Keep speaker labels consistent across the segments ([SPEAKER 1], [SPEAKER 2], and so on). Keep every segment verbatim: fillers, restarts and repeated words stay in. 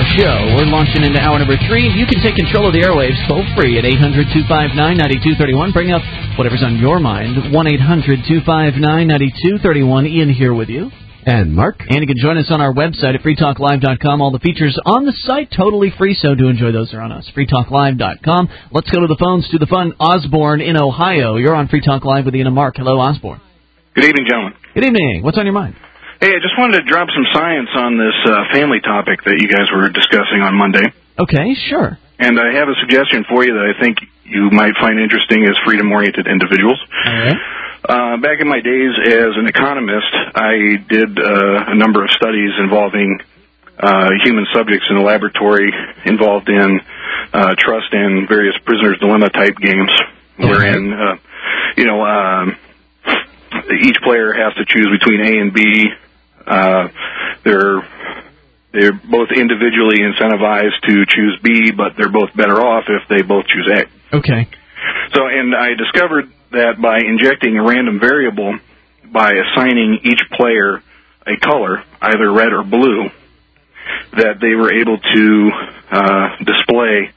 [SPEAKER 1] show. We're launching into hour number three. You can take control of the airwaves toll free at eight hundred, two five nine, nine two three one. Bring up whatever's on your mind. one eight hundred, two five nine, nine two three one. Ian here with you.
[SPEAKER 2] And Mark.
[SPEAKER 1] And you can join us on our website at free talk live dot com. All the features on the site totally free, so do enjoy those are on us. free talk live dot com. Let's go to the phones to the fun. Osborne in Ohio. You're on Free Talk Live with Ian and Mark. Hello, Osborne.
[SPEAKER 3] Good evening, gentlemen.
[SPEAKER 1] Good evening. What's on your mind?
[SPEAKER 3] Hey, I just wanted to drop some science on this uh, family topic that you guys were discussing on Monday.
[SPEAKER 1] Okay, sure.
[SPEAKER 3] And I have a suggestion for you that I think you might find interesting as freedom-oriented individuals.
[SPEAKER 1] All right.
[SPEAKER 3] Uh, back in my days as an economist, I did uh, a number of studies involving uh, human subjects in a laboratory involved in uh, trust and various prisoner's dilemma type games, okay. wherein, uh, you know, um, each player has to choose between A and B. Uh, they're they're both individually incentivized to choose B, but they're both better off if they both choose A.
[SPEAKER 1] Okay.
[SPEAKER 3] So, and I discovered that by injecting a random variable, by assigning each player a color, either red or blue, that they were able to uh, display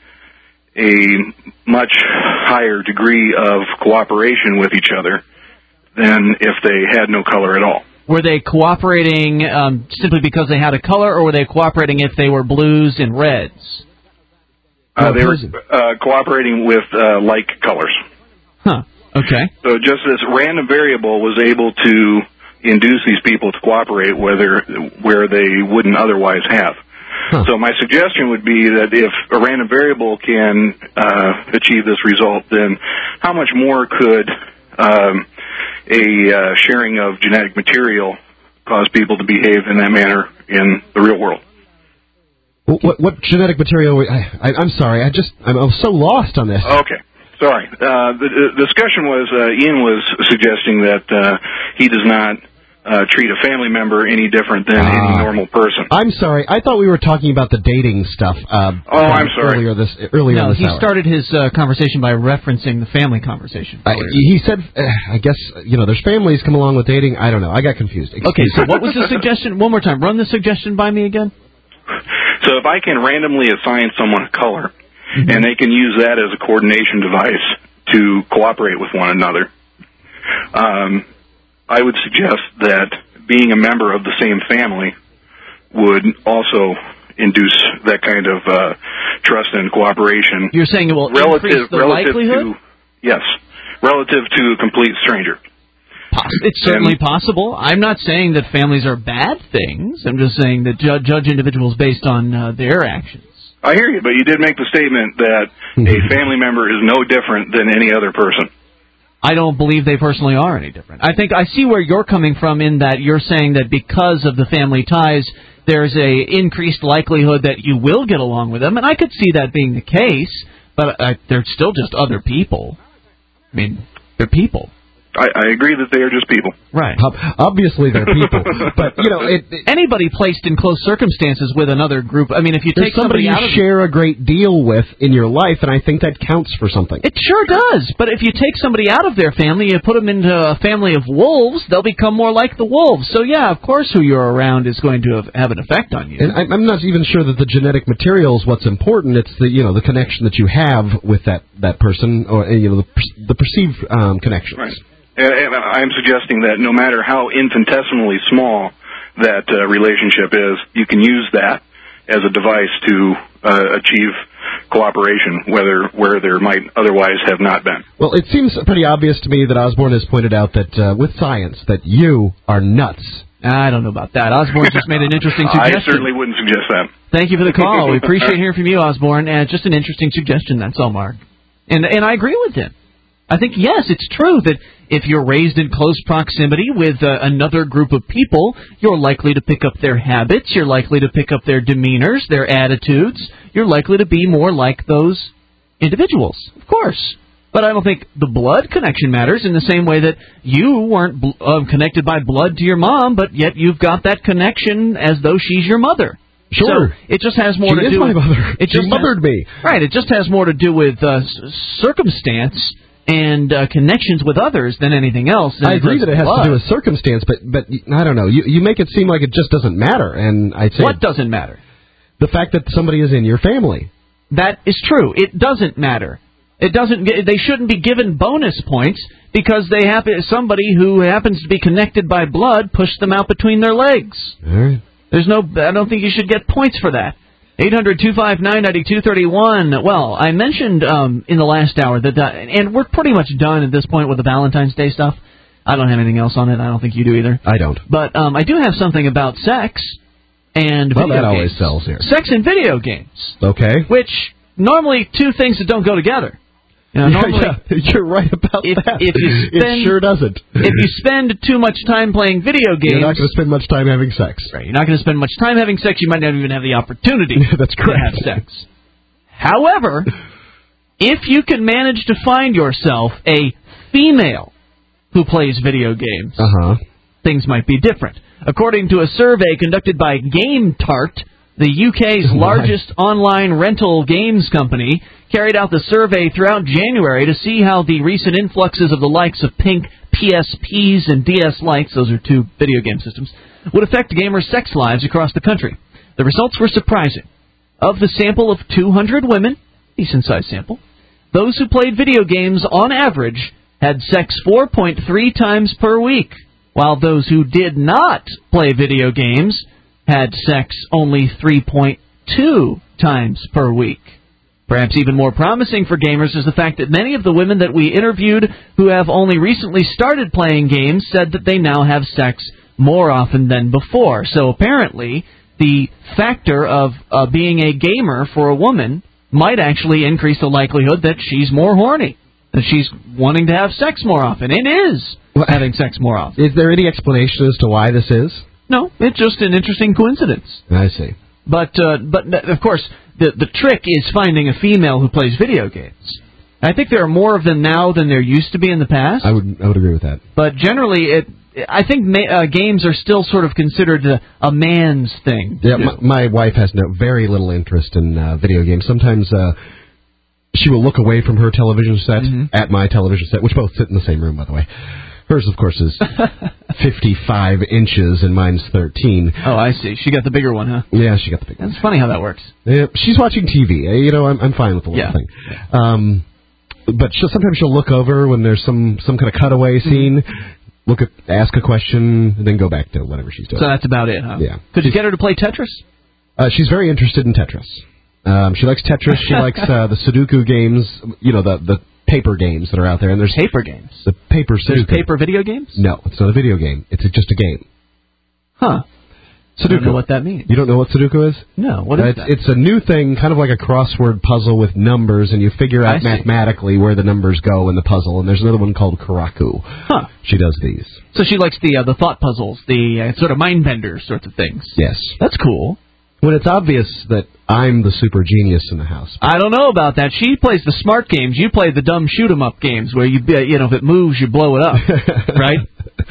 [SPEAKER 3] a much higher degree of cooperation with each other than if they had no color at all.
[SPEAKER 1] Were they cooperating um, simply because they had a color, or were they cooperating if they were blues and reds?
[SPEAKER 3] Uh, they were uh, cooperating with uh, like colors.
[SPEAKER 1] Huh. Okay.
[SPEAKER 3] So just this random variable was able to induce these people to cooperate whether, where they wouldn't otherwise have. Huh. So my suggestion would be that if a random variable can uh, achieve this result, then how much more could um, a uh, sharing of genetic material cause people to behave in that manner in the real world?
[SPEAKER 2] What, what genetic material? I, I, I'm sorry, I just I'm, I'm so lost on this.
[SPEAKER 3] Okay. Sorry. Uh, the, the discussion was, uh, Ian was suggesting that uh, he does not uh, treat a family member any different than uh, any normal person.
[SPEAKER 2] I'm sorry. I thought we were talking about the dating stuff. Uh,
[SPEAKER 3] oh, I'm sorry.
[SPEAKER 2] Earlier this earlier
[SPEAKER 1] no,
[SPEAKER 2] this
[SPEAKER 1] he
[SPEAKER 2] hour.
[SPEAKER 1] started his uh, conversation by referencing the family conversation.
[SPEAKER 2] Uh, he said, uh, I guess, you know, there's families come along with dating. I don't know. I got confused. Excuse
[SPEAKER 1] okay, so what was the suggestion? One more time. Run the suggestion by me again.
[SPEAKER 3] So if I can randomly assign someone a color, mm-hmm. and they can use that as a coordination device to cooperate with one another, um, I would suggest that being a member of the same family would also induce that kind of uh, trust and cooperation.
[SPEAKER 1] You're saying it will
[SPEAKER 3] relative,
[SPEAKER 1] increase the
[SPEAKER 3] relative
[SPEAKER 1] likelihood?
[SPEAKER 3] To, yes, relative to a complete stranger.
[SPEAKER 1] It's certainly possible. I'm not saying that families are bad things. I'm just saying that ju- judge individuals based on uh, their actions.
[SPEAKER 3] I hear you, but you did make the statement that a family member is no different than any other person.
[SPEAKER 1] I don't believe they personally are any different. I think I see where you're coming from in that you're saying that because of the family ties, there's a increased likelihood that you will get along with them, and I could see that being the case, but uh, they're still just other people. I mean, they're people.
[SPEAKER 3] I, I agree that they are just people.
[SPEAKER 1] Right.
[SPEAKER 2] Obviously they're people. But, you know, it, it,
[SPEAKER 1] anybody placed in close circumstances with another group, I mean, if you take
[SPEAKER 2] somebody,
[SPEAKER 1] somebody
[SPEAKER 2] you
[SPEAKER 1] out of...
[SPEAKER 2] share a great deal with in your life, and I think that counts for something.
[SPEAKER 1] It sure does. But if you take somebody out of their family, you put them into a family of wolves, they'll become more like the wolves. So, yeah, of course who you're around is going to have, have an effect on you.
[SPEAKER 2] And I'm not even sure that the genetic material is what's important. It's the, you know, the connection that you have with that, that person, or, you know, the, the perceived um, connections.
[SPEAKER 3] Right. And I'm suggesting that no matter how infinitesimally small that uh, relationship is, you can use that as a device to uh, achieve cooperation, whether where there might otherwise have not been.
[SPEAKER 2] Well, it seems pretty obvious to me that Osborne has pointed out that uh, with science, that you are nuts.
[SPEAKER 1] I don't know about that. Osborne just made an interesting suggestion.
[SPEAKER 3] I certainly wouldn't suggest that.
[SPEAKER 1] Thank you for the call. We appreciate hearing from you, Osborne. And just an interesting suggestion, that's all, Mark. And and I agree with him. I think, yes, it's true that if you're raised in close proximity with uh, another group of people, you're likely to pick up their habits, you're likely to pick up their demeanors, their attitudes, you're likely to be more like those individuals, of course. But I don't think the blood connection matters in the same way that you weren't bl- uh, connected by blood to your mom, but yet you've got that connection as though she's your mother.
[SPEAKER 2] Sure.
[SPEAKER 1] So it just has more
[SPEAKER 2] she
[SPEAKER 1] to
[SPEAKER 2] is
[SPEAKER 1] do
[SPEAKER 2] my
[SPEAKER 1] with...
[SPEAKER 2] mother.
[SPEAKER 1] It
[SPEAKER 2] she
[SPEAKER 1] just
[SPEAKER 2] mothered
[SPEAKER 1] has,
[SPEAKER 2] me.
[SPEAKER 1] Right, it just has more to do with uh, circumstance and uh, connections with others than anything else.
[SPEAKER 2] I agree that it has
[SPEAKER 1] blood.
[SPEAKER 2] to do with circumstance, but but I don't know. You you make it seem like it just doesn't matter, and I'd say
[SPEAKER 1] what doesn't matter.
[SPEAKER 2] the fact that somebody is in your family.
[SPEAKER 1] That is true. It doesn't matter. It doesn't. They shouldn't be given bonus points because they happen. Somebody who happens to be connected by blood pushed them out between their legs.
[SPEAKER 2] All right.
[SPEAKER 1] There's no. I don't think you should get points for that. eight hundred two five nine nine two three one. Well, I mentioned um, in the last hour that, uh, and we're pretty much done at this point with the Valentine's Day stuff. I don't have anything else on it. I don't think you do either.
[SPEAKER 2] I don't.
[SPEAKER 1] But um, I do have something about sex and
[SPEAKER 2] well,
[SPEAKER 1] video
[SPEAKER 2] that
[SPEAKER 1] games.
[SPEAKER 2] always sells here.
[SPEAKER 1] Sex and video games.
[SPEAKER 2] Okay.
[SPEAKER 1] Which normally two things that don't go together. You know,
[SPEAKER 2] yeah,
[SPEAKER 1] normally,
[SPEAKER 2] yeah, you're right about
[SPEAKER 1] if,
[SPEAKER 2] that.
[SPEAKER 1] If you spend,
[SPEAKER 2] it sure doesn't.
[SPEAKER 1] If you spend too much time playing video games...
[SPEAKER 2] You're not going to spend much time having sex.
[SPEAKER 1] Right, you're not going to spend much time having sex. You might not even have the opportunity
[SPEAKER 2] That's
[SPEAKER 1] to
[SPEAKER 2] correct.
[SPEAKER 1] have sex. However, if you can manage to find yourself a female who plays video games,
[SPEAKER 2] uh-huh.
[SPEAKER 1] things might be different. According to a survey conducted by GameTart, the U K's largest online rental games company, carried out the survey throughout January to see how the recent influxes of the likes of Pink, P S Ps, and D S Lites, those are two video game systems, would affect gamers' sex lives across the country. The results were surprising. Of the sample of two hundred women, decent-sized sample, those who played video games on average had sex four point three times per week, while those who did not play video games had sex only three point two times per week. Perhaps even more promising for gamers is the fact that many of the women that we interviewed who have only recently started playing games said that they now have sex more often than before. So apparently, the factor of uh, being a gamer for a woman might actually increase the likelihood that she's more horny, that she's wanting to have sex more often. It is well, having sex more often.
[SPEAKER 2] Is there any explanation as to why this is?
[SPEAKER 1] No, it's just an interesting coincidence.
[SPEAKER 2] I see.
[SPEAKER 1] But, uh, but of course, the the trick is finding a female who plays video games. I think there are more of them now than there used to be in the past.
[SPEAKER 2] I would I would agree with that.
[SPEAKER 1] But generally, it I think ma- uh, games are still sort of considered a, a man's thing.
[SPEAKER 2] Yeah, my, my wife has no very little interest in uh, video games. Sometimes uh, she will look away from her television set mm-hmm. at my television set, which both sit in the same room, by the way. Hers, of course, is fifty-five inches, and mine's thirteen.
[SPEAKER 1] Oh, I see. She got the bigger one, huh?
[SPEAKER 2] Yeah, she got the bigger one.
[SPEAKER 1] That's funny how that works.
[SPEAKER 2] Yeah, she's watching T V. You know, I'm, I'm fine with the little
[SPEAKER 1] yeah.
[SPEAKER 2] thing. Um, but she'll, sometimes she'll look over when there's some, some kind of cutaway scene, mm-hmm. look at, ask a question, and then go back to whatever she's doing.
[SPEAKER 1] So that's about it, huh?
[SPEAKER 2] Yeah.
[SPEAKER 1] Could you get her to play Tetris?
[SPEAKER 2] Uh, she's very interested in Tetris. Um, she likes Tetris. She likes uh, the Sudoku games, you know, the the paper games that are out there. And there's
[SPEAKER 1] paper games.
[SPEAKER 2] The paper Sudoku.
[SPEAKER 1] There's paper video games?
[SPEAKER 2] No, it's not a video game. It's a, just a game.
[SPEAKER 1] Huh.
[SPEAKER 2] Sudoku.
[SPEAKER 1] I don't know what that means.
[SPEAKER 2] You don't know what Sudoku is?
[SPEAKER 1] No. What is
[SPEAKER 2] uh, it's,
[SPEAKER 1] that?
[SPEAKER 2] It's a new thing, kind of like a crossword puzzle with numbers, and you figure out mathematically where the numbers go in the puzzle. And there's another one called Karaku.
[SPEAKER 1] Huh.
[SPEAKER 2] She does these.
[SPEAKER 1] So she likes the uh, the thought puzzles, the uh, sort of mind bender sorts of things.
[SPEAKER 2] Yes.
[SPEAKER 1] That's cool.
[SPEAKER 2] When it's obvious that I'm the super genius in the house.
[SPEAKER 1] I don't know about that. She plays the smart games. You play the dumb shoot-'em-up games where, you you know, if it moves, you blow it up, right?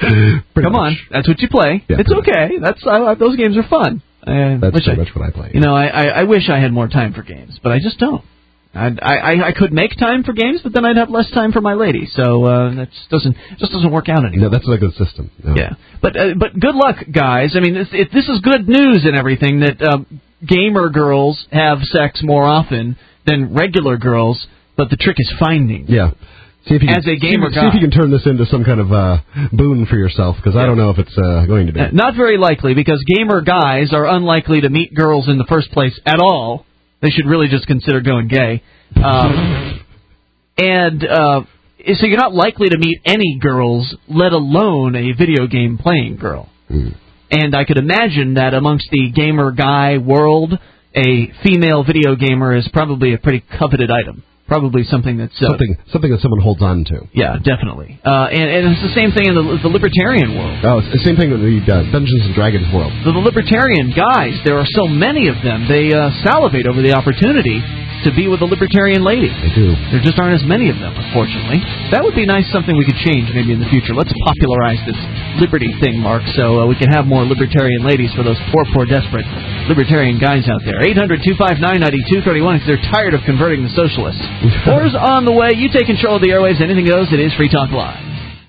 [SPEAKER 1] Come
[SPEAKER 2] much.
[SPEAKER 1] on. That's what you play.
[SPEAKER 2] Yeah,
[SPEAKER 1] it's okay.
[SPEAKER 2] much.
[SPEAKER 1] That's I, those games are fun. I
[SPEAKER 2] That's
[SPEAKER 1] wish
[SPEAKER 2] pretty
[SPEAKER 1] I,
[SPEAKER 2] much what I play.
[SPEAKER 1] You know, I, I, I wish I had more time for games, but I just don't. I'd, I I I could make time for games, but then I'd have less time for my lady. So uh, that just doesn't just doesn't work out anymore.
[SPEAKER 2] No, that's not a good system. No.
[SPEAKER 1] Yeah, but uh, but good luck, guys. I mean, this, it, this is good news and everything that uh, gamer girls have sex more often than regular girls. But the trick is finding.
[SPEAKER 2] Yeah. See if you
[SPEAKER 1] As
[SPEAKER 2] can,
[SPEAKER 1] a gamer
[SPEAKER 2] see,
[SPEAKER 1] guy.
[SPEAKER 2] see if you can turn this into some kind of uh, boon for yourself, because I don't know if it's uh, going to be.
[SPEAKER 1] Uh, not very likely, because gamer guys are unlikely to meet girls in the first place at all. They should really just consider going gay. Um, and uh, so you're not likely to meet any girls, let alone a video game playing girl.
[SPEAKER 2] Mm.
[SPEAKER 1] And I could imagine that amongst the gamer guy world, a female video gamer is probably a pretty coveted item. Probably something that's... Uh,
[SPEAKER 2] something something that someone holds on to.
[SPEAKER 1] Yeah, definitely. Uh, and, and it's the same thing in the, the libertarian world.
[SPEAKER 2] Oh, it's the same thing in the uh, Dungeons and Dragons world.
[SPEAKER 1] The, the libertarian guys, there are so many of them, they uh, salivate over the opportunity to be with a libertarian lady.
[SPEAKER 2] They do.
[SPEAKER 1] There just aren't as many of them, unfortunately. That would be nice, something we could change maybe in the future. Let's popularize this liberty thing, Mark, so uh, we can have more libertarian ladies for those poor, poor, desperate libertarian guys out there. eight hundred two five nine nine two three one if they're tired of converting the socialists. Four's on the way. You take control of the airwaves. Anything goes. It is Free Talk Live.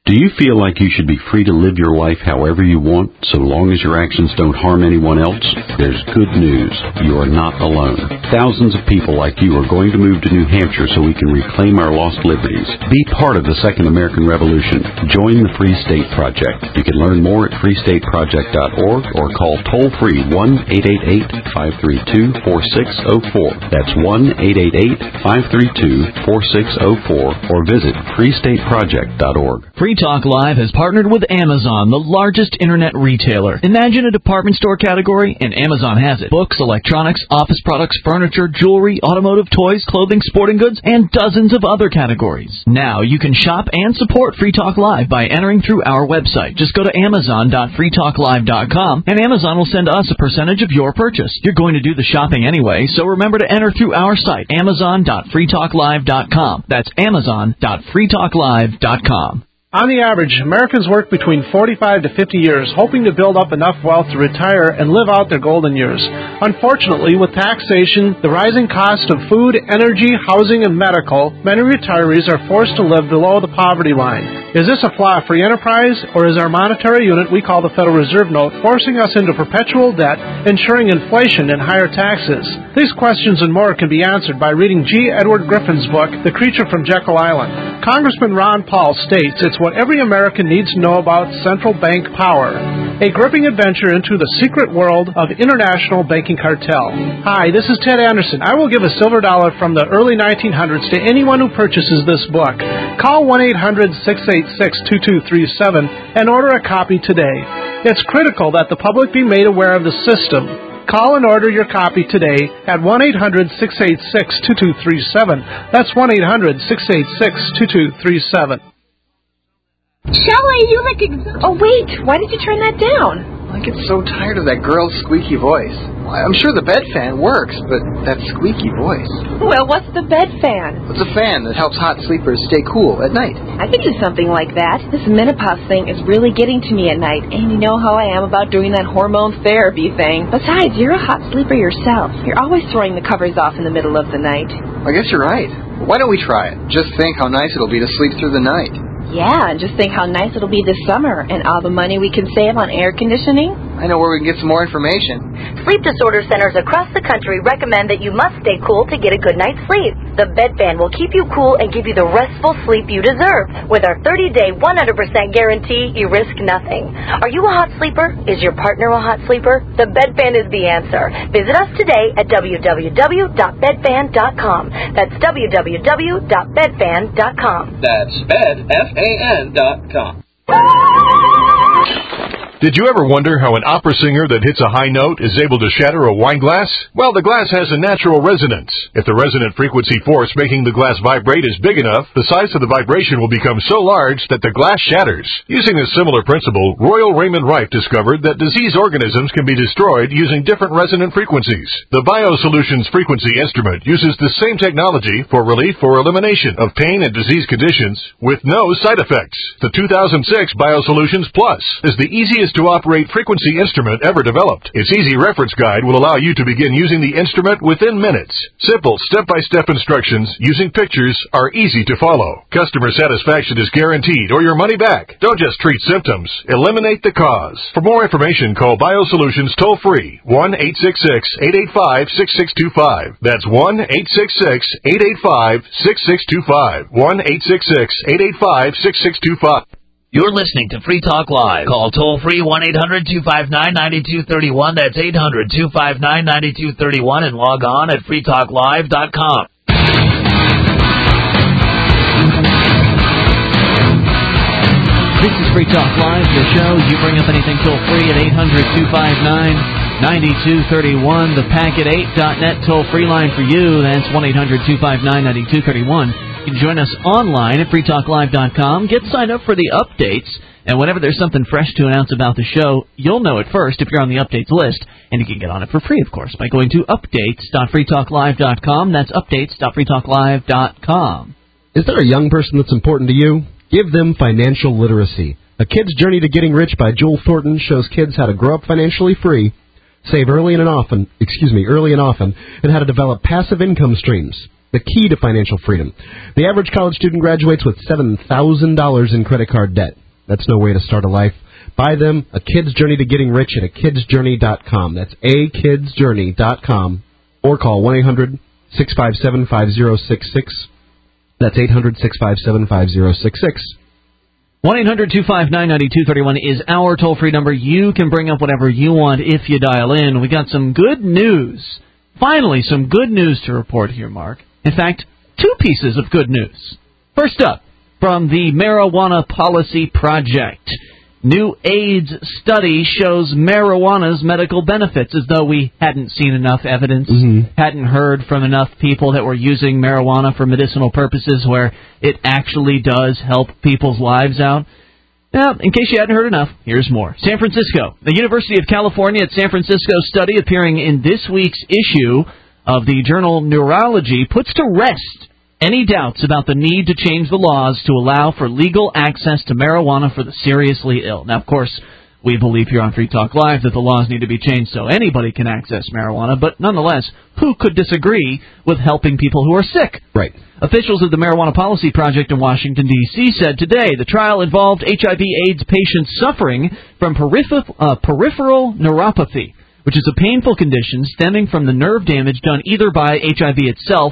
[SPEAKER 4] Do you feel like you should be free to live your life however you want, so long as your actions don't harm anyone else? There's good news. You are not alone. Thousands of people like you are going to move to New Hampshire so we can reclaim our lost liberties. Be part of the Second American Revolution. Join the Free State Project. You can learn more at free state project dot org or call toll-free one eight eight eight, five three two, four six zero four. That's one eight eight eight, five three two, four six zero four or visit free state project dot org.
[SPEAKER 1] Free Talk Live has partnered with Amazon, the largest internet retailer. Imagine a department store category, and Amazon has it. Books, electronics, office products, furniture, jewelry, automotive, toys, clothing, sporting goods, and dozens of other categories. Now you can shop and support Free Talk Live by entering through our website. Just go to amazon dot free talk live dot com, and Amazon will send us a percentage of your purchase. You're going to do the shopping anyway, so remember to enter through our site, amazon dot free talk live dot com. That's amazon dot free talk live dot com.
[SPEAKER 5] On the average, Americans work between forty-five to fifty years, hoping to build up enough wealth to retire and live out their golden years. Unfortunately, with taxation, the rising cost of food, energy, housing, and medical, many retirees are forced to live below the poverty line. Is this a flaw free enterprise, or is our monetary unit we call the Federal Reserve Note forcing us into perpetual debt, ensuring inflation and higher taxes? These questions and more can be answered by reading G. Edward Griffin's book, The Creature from Jekyll Island. Congressman Ron Paul states it's what every American needs to know about central bank power. A gripping adventure into the secret world of international banking cartel. Hi, this is Ted Anderson. I will give a silver dollar from the early nineteen hundreds to anyone who purchases this book. Call one eight hundred, six eight six, two two three seven and order a copy today. It's critical that the public be made aware of the system. Call and order your copy today at one eight hundred, six eight six, two two three seven. That's one eight hundred, six eight six, two two three seven.
[SPEAKER 6] Shelley, you look ex- Oh, wait. Why did you turn that down?
[SPEAKER 7] I get so tired of that girl's squeaky voice. I'm sure the bed fan works, but that squeaky voice.
[SPEAKER 6] Well, what's the bed fan?
[SPEAKER 7] It's a fan that helps hot sleepers stay cool at night.
[SPEAKER 6] I could do something like that. This menopause thing is really getting to me at night, and you know how I am about doing that hormone therapy thing. Besides, you're a hot sleeper yourself. You're always throwing the covers off in the middle of the night.
[SPEAKER 7] I guess you're right. Why don't we try it? Just think how nice it'll be to sleep through the night.
[SPEAKER 6] Yeah, and just think how nice it'll be this summer and all the money we can save on air conditioning.
[SPEAKER 7] I know where we can get some more information.
[SPEAKER 8] Sleep disorder centers across the country recommend that you must stay cool to get a good night's sleep. The bed fan will keep you cool and give you the restful sleep you deserve. With our thirty-day, one hundred percent guarantee, you risk nothing. Are you a hot sleeper? Is your partner a hot sleeper? The bed fan is the answer. Visit us today at w w w dot bed fan dot com. That's w w w dot bed fan dot com.
[SPEAKER 9] That's bed, F A N dot com.
[SPEAKER 10] Did you ever wonder how an opera singer that hits a high note is able to shatter a wine glass? Well, the glass has a natural resonance. If the resonant frequency force making the glass vibrate is big enough, the size of the vibration will become so large that the glass shatters. Using a similar principle, Royal Raymond Rife discovered that disease organisms can be destroyed using different resonant frequencies. The BioSolutions frequency instrument uses the same technology for relief or elimination of pain and disease conditions with no side effects. The two thousand six BioSolutions Plus is the easiest to operate frequency instrument ever developed. Its easy reference guide will allow you to begin using the instrument within minutes. Simple step-by-step instructions using pictures are easy to follow. Customer satisfaction is guaranteed or your money back. Don't just treat symptoms, eliminate the cause. For more information, call BioSolutions toll-free one eight six six, eight eight five, six six two five. That's one eight six six, eight eight five, six six two five. one eight six six, eight eight five, six six two five.
[SPEAKER 11] You're listening to Free Talk Live. Call toll-free one eight hundred, two five nine, nine two three one. That's eight hundred, two five nine, nine two three one and log on at free talk live dot com.
[SPEAKER 1] This is Free Talk Live, the show. You bring up anything toll-free at eight hundred, two five nine, nine two three one. The packet eight dot net toll-free line for you. That's one eight hundred, two five nine, nine two three one. You can join us online at free talk live dot com. Get signed up for the updates, and whenever there's something fresh to announce about the show, you'll know it first if you're on the updates list, and you can get on it for free, of course, by going to updates dot free talk live dot com. That's updates dot free talk live dot com.
[SPEAKER 2] Is there a young person that's important to you? Give them financial literacy. A Kid's Journey to Getting Rich by Joel Thornton shows kids how to grow up financially free, save early and often, excuse me, early and often, and how to develop passive income streams. the key to financial freedom. The average college student graduates with seven thousand dollars in credit card debt. That's no way to start a life. Buy them A Kid's Journey to Getting Rich at a kids journey dot com. That's a kids journey dot com. Or call one eight hundred six five seven five zero six six. That's eight hundred six five seven five zero six six.
[SPEAKER 1] one eight hundred two five nine nine two three one is our toll-free number. You can bring up whatever you want if you dial in. We got some good news. Finally, some good news to report here, Mark. In fact, two pieces of good news. First up, from the Marijuana Policy Project. New AIDS study shows marijuana's medical benefits, as though we hadn't seen enough evidence, mm-hmm. hadn't heard from enough people that were using marijuana for medicinal purposes where it actually does help people's lives out. Now, in case you hadn't heard enough, here's more. San Francisco. The University of California at San Francisco study appearing in this week's issue of the journal Neurology puts to rest any doubts about the need to change the laws to allow for legal access to marijuana for the seriously ill. Now, of course, we believe here on Free Talk Live that the laws need to be changed so anybody can access marijuana, but nonetheless, who could disagree with helping people who are sick?
[SPEAKER 2] Right.
[SPEAKER 1] Officials of the Marijuana Policy Project in Washington, D C said today the trial involved H I V AIDS patients suffering from peripher- uh, peripheral neuropathy, which is a painful condition stemming from the nerve damage done either by H I V itself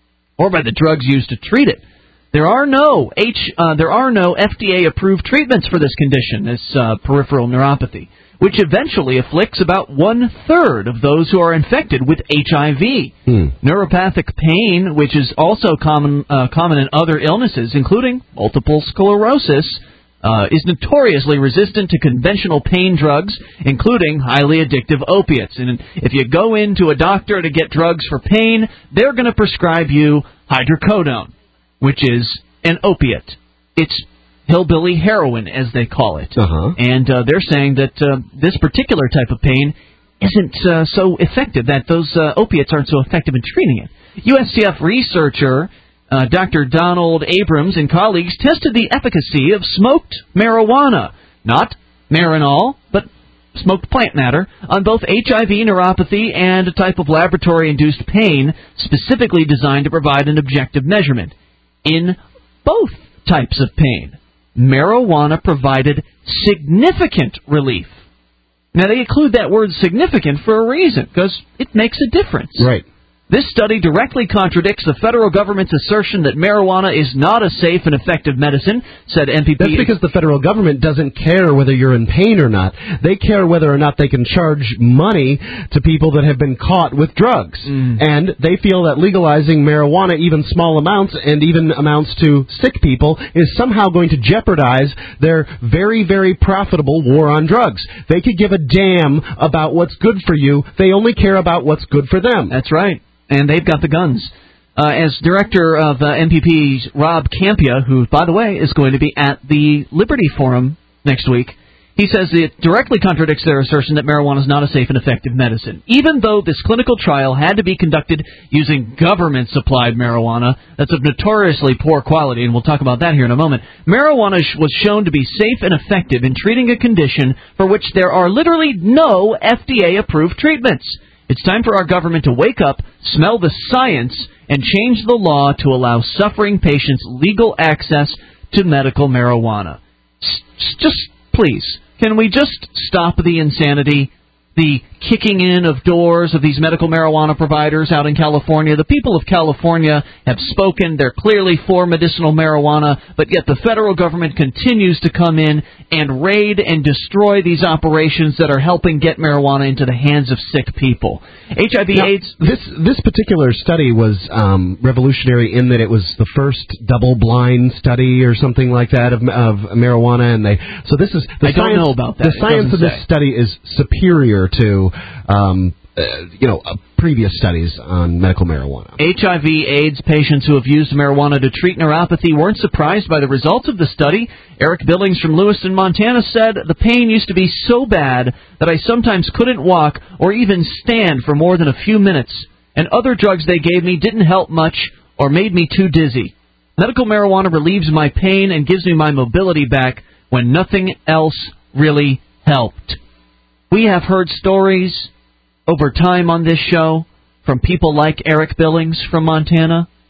[SPEAKER 1] or by the drugs used to treat it. There are no H, uh, there are no F D A-approved treatments for this condition, this uh, peripheral neuropathy, which eventually afflicts about one-third of those who are infected with H I V.
[SPEAKER 2] Hmm.
[SPEAKER 1] Neuropathic pain, which is also common uh, common in other illnesses, including multiple sclerosis, uh, is notoriously resistant to conventional pain drugs, including highly addictive opiates. And if you go into a doctor to get drugs for pain, they're going to prescribe you hydrocodone, which is an opiate. It's hillbilly heroin, as they call it.
[SPEAKER 2] Uh-huh.
[SPEAKER 1] And uh, they're saying that uh, this particular type of pain isn't uh, so effective, that those uh, opiates aren't so effective in treating it. U S T F researcher uh, Doctor Donald Abrams and colleagues tested the efficacy of smoked marijuana, not Marinol, but smoked plant matter, on both H I V neuropathy and a type of laboratory-induced pain specifically designed to provide an objective measurement. In both types of pain, marijuana provided significant relief. Now, they include that word significant for a reason, because it makes a difference.
[SPEAKER 2] Right.
[SPEAKER 1] This study directly contradicts the federal government's assertion that marijuana is not a safe and effective medicine, said M P P.
[SPEAKER 2] That's because the federal government doesn't care whether you're in pain or not. They care whether or not they can charge money to people that have been caught with drugs.
[SPEAKER 1] Mm.
[SPEAKER 2] And they feel that legalizing marijuana, even small amounts and even amounts to sick people, is somehow going to jeopardize their very, very profitable war on drugs. They could give a damn about what's good for you. They only care about what's good for them.
[SPEAKER 1] That's right. And they've got the guns. Uh, as director of uh, M P P's Rob Campia, who, by the way, is going to be at the Liberty Forum next week, he says it directly contradicts their assertion that marijuana is not a safe and effective medicine. Even though this clinical trial had to be conducted using government-supplied marijuana that's of notoriously poor quality, and we'll talk about that here in a moment, marijuana was shown to be safe and effective in treating a condition for which there are literally no F D A-approved treatments. It's time for our government to wake up, smell the science, and change the law to allow suffering patients legal access to medical marijuana. S- just, please, can we just stop the insanity, the kicking in of doors of these medical marijuana providers out in California? The people of California have spoken. They're clearly for medicinal marijuana, but yet the federal government continues to come in and raid and destroy these operations that are helping get marijuana into the hands of sick people. H I V
[SPEAKER 2] now,
[SPEAKER 1] AIDS...
[SPEAKER 2] This this particular study was um, revolutionary in that it was the first double-blind study or something like that of, of marijuana, and they so this is the
[SPEAKER 1] I
[SPEAKER 2] science,
[SPEAKER 1] don't know about that.
[SPEAKER 2] The
[SPEAKER 1] It
[SPEAKER 2] science of
[SPEAKER 1] doesn't
[SPEAKER 2] this
[SPEAKER 1] say.
[SPEAKER 2] study is superior to um, uh, you know uh, previous studies on medical marijuana.
[SPEAKER 1] H I V AIDS patients who have used marijuana to treat neuropathy weren't surprised by the results of the study. Eric Billings from Lewiston, Montana said, the pain used to be so bad that I sometimes couldn't walk or even stand for more than a few minutes, and other drugs they gave me didn't help much or made me too dizzy. Medical marijuana relieves my pain and gives me my mobility back when nothing else really helped. We have heard stories over time on this show from people like Eric Billings from Montana,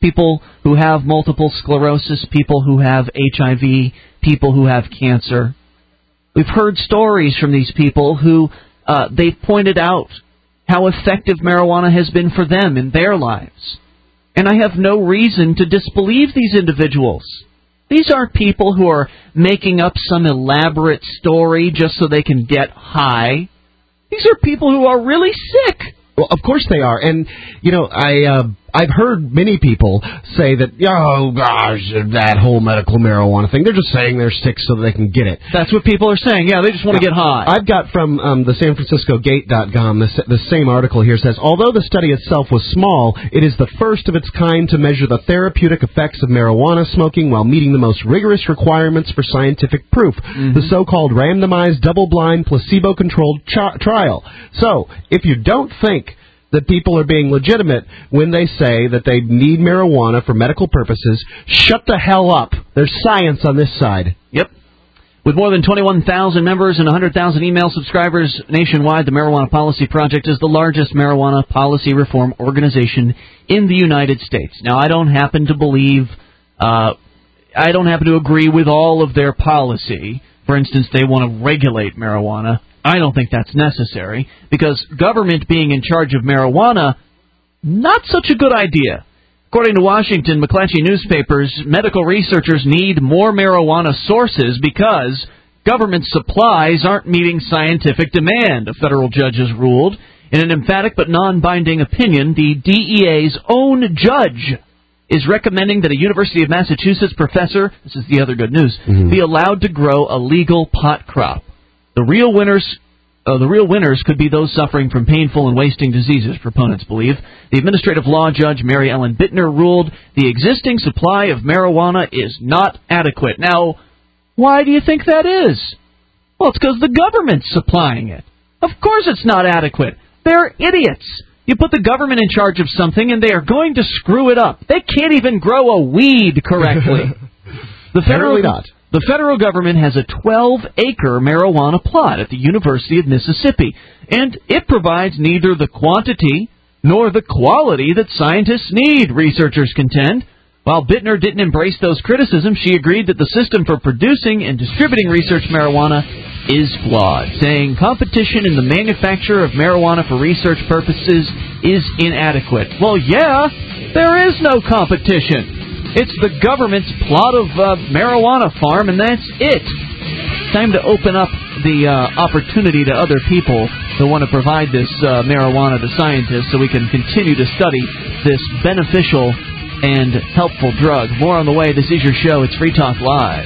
[SPEAKER 1] people who have multiple sclerosis, people who have H I V, people who have cancer. We've heard stories from these people who uh, they've pointed out how effective marijuana has been for them in their lives. And I have no reason to disbelieve these individuals. These aren't people who are making up some elaborate story just so they can get high. These are people who are really sick.
[SPEAKER 2] Well, of course they are. And, you know, I, uh, I've heard many people say that, oh, gosh, that whole medical marijuana thing, they're just saying they're sick so they can get it.
[SPEAKER 1] That's what people are saying. Yeah, they just want to get high.
[SPEAKER 2] I've got from um, the San Francisco Gate dot com, the, the same article here says, although the study itself was small, it is the first of its kind to measure the therapeutic effects of marijuana smoking while meeting the most rigorous requirements for scientific proof, mm-hmm. the so-called randomized, double-blind, placebo-controlled ch- trial. So, if you don't think that people are being legitimate when they say that they need marijuana for medical purposes, shut the hell up. There's science on this side.
[SPEAKER 1] Yep. With more than twenty-one thousand members and one hundred thousand email subscribers nationwide, the Marijuana Policy Project is the largest marijuana policy reform organization in the United States. Now, I don't happen to believe, uh, I don't happen to agree with all of their policy. For instance, they want to regulate marijuana. I don't think that's necessary, because government being in charge of marijuana, not such a good idea. According to Washington McClatchy newspapers, medical researchers need more marijuana sources because government supplies aren't meeting scientific demand, a federal judge has ruled. In an emphatic but non-binding opinion, the D E A's own judge is recommending that a University of Massachusetts professor, this is the other good news, mm-hmm. be allowed to grow a legal pot crop. The real winners uh, the real winners could be those suffering from painful and wasting diseases, proponents believe. The administrative law judge, Mary Ellen Bittner, ruled the existing supply of marijuana is not adequate. Now, why do you think that is? Well, it's because the government's supplying it. Of course it's not adequate. They're idiots. You put the government in charge of something, and they are going to screw it up. They can't even grow a weed correctly. The federal,
[SPEAKER 2] not.
[SPEAKER 1] The federal government has a twelve-acre marijuana plot at the University of Mississippi, and it provides neither the quantity nor the quality that scientists need, researchers contend. While Bittner didn't embrace those criticisms, she agreed that the system for producing and distributing research marijuana is flawed, saying competition in the manufacture of marijuana for research purposes is inadequate. Well, yeah, there is no competition. It's the government's plot of uh, marijuana farm, and that's it. Time to open up the uh, opportunity to other people who want to provide this uh, marijuana to scientists so we can continue to study this beneficial and helpful drug. More on the way. This is your show. It's Free Talk Live.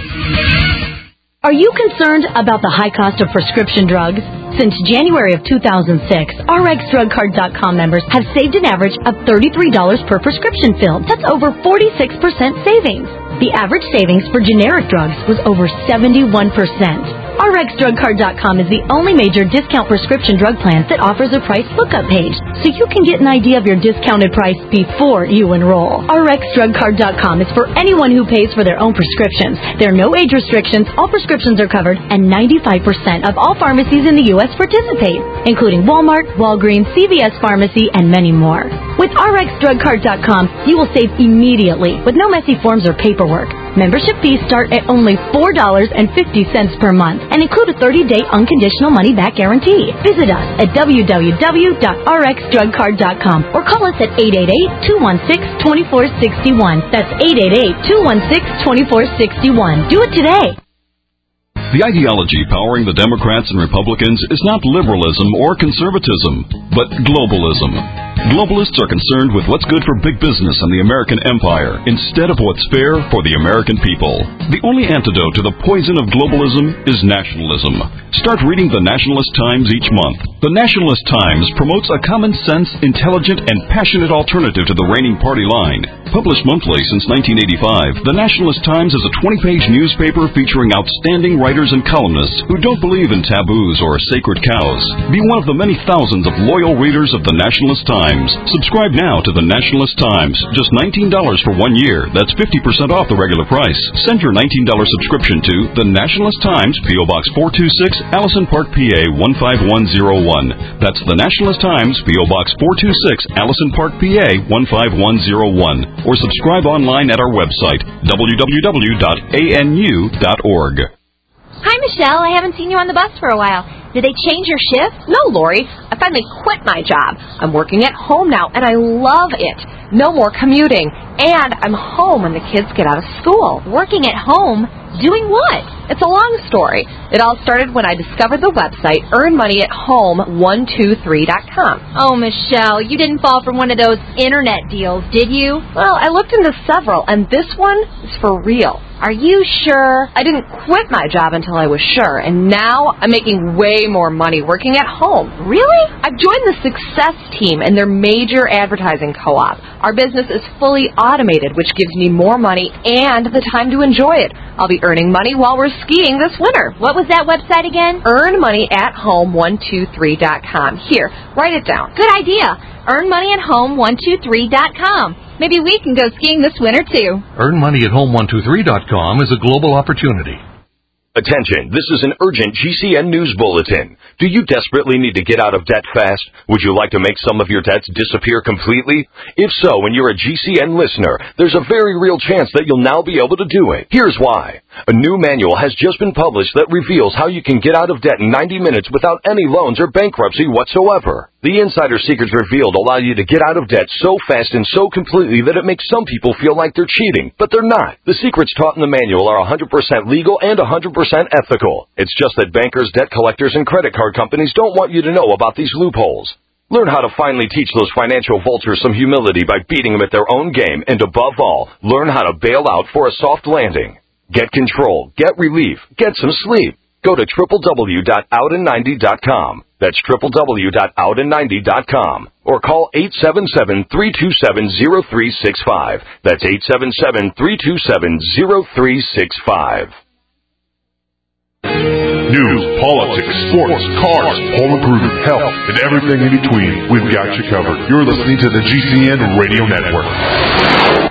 [SPEAKER 12] Are you concerned about the high cost of prescription drugs? Since January of two thousand six, R X Drug Card dot com members have saved an average of thirty-three dollars per prescription filled. That's over forty-six percent savings. The average savings for generic drugs was over seventy-one percent. R X Drug Card dot com is the only major discount prescription drug plan that offers a price lookup page, so you can get an idea of your discounted price before you enroll. R X Drug Card dot com is for anyone who pays for their own prescriptions. There are no age restrictions, all prescriptions are covered, and ninety-five percent of all pharmacies in the U S participate, including Walmart, Walgreens, C V S Pharmacy, and many more. With R X Drug Card dot com, you will save immediately with no messy forms or paperwork. Membership fees start at only four dollars and fifty cents per month and include a thirty-day unconditional money-back guarantee. Visit us at w w w dot r x drug card dot com or call us at eight eight eight, two one six, two four six one. That's eight eight eight, two one six, two four six one. Do it today.
[SPEAKER 13] The ideology powering the Democrats and Republicans is not liberalism or conservatism, but globalism. Globalists are concerned with what's good for big business and the American empire instead of what's fair for the American people. The only antidote to the poison of globalism is nationalism. Start reading the Nationalist Times each month. The Nationalist Times promotes a common sense, intelligent, and passionate alternative to the reigning party line. Published monthly since nineteen eighty-five, the Nationalist Times is a twenty-page newspaper featuring outstanding writers writers and columnists who don't believe in taboos or sacred cows. Be one of the many thousands of loyal readers of the Nationalist Times. Subscribe now to the Nationalist Times. Just nineteen dollars for one year. That's fifty percent off the regular price. Send your nineteen dollars subscription to the Nationalist Times, P O Box four two six, Allison Park, P A one five one zero one. That's the Nationalist Times, P O Box four two six, Allison Park, P A one five one zero one. Or subscribe online at our website, w w w dot a n u dot org.
[SPEAKER 14] Hi, Michelle. I haven't seen you on the bus for a while. Did they change your shift?
[SPEAKER 6] No, Lori. I finally quit my job. I'm working at home now, and I love it. No more commuting. And I'm home when the kids get out of school.
[SPEAKER 14] Working at home? Doing what?
[SPEAKER 6] It's a long story. It all started when I discovered the website earn money at home one two three dot com.
[SPEAKER 14] Oh, Michelle, you didn't fall for one of those internet deals, did you?
[SPEAKER 6] Well, I looked into several, and this one is for real.
[SPEAKER 14] Are you sure?
[SPEAKER 6] I didn't quit my job until I was sure, and now I'm making way more money working at home.
[SPEAKER 14] Really?
[SPEAKER 6] I've joined the Success Team and their major advertising co-op. Our business is fully automated, which gives me more money and the time to enjoy it. I'll be earning money while we're skiing this winter.
[SPEAKER 14] What was that website again?
[SPEAKER 6] earn money at home one two three dot com. Here, write it down.
[SPEAKER 14] Good idea. earn money at home one two three dot com. Maybe we can go skiing this winter, too.
[SPEAKER 10] earn money at home one two three dot com is a global opportunity.
[SPEAKER 15] Attention, this is an urgent G C N news bulletin. Do you desperately need to get out of debt fast? Would you like to make some of your debts disappear completely? If so, and you're a G C N listener, there's a very real chance that you'll now be able to do it. Here's why. A new manual has just been published that reveals how you can get out of debt in ninety minutes without any loans or bankruptcy whatsoever. The insider secrets revealed allow you to get out of debt so fast and so completely that it makes some people feel like they're cheating, but they're not. The secrets taught in the manual are one hundred percent legal and one hundred percent ethical. It's just that bankers, debt collectors, and credit card companies don't want you to know about these loopholes. Learn how to finally teach those financial vultures some humility by beating them at their own game, and above all, learn how to bail out for a soft landing. Get control, get relief, get some sleep. Go to w w w dot out in ninety dot com. That's w w w dot out in ninety dot com. Or call eight seven seven, three two seven, zero three six five. That's eight seven seven, three two seven, zero three six five.
[SPEAKER 16] News, politics, sports, cars, home improvement, health, and everything in between. We've got you covered. You're listening to the G C N Radio Network.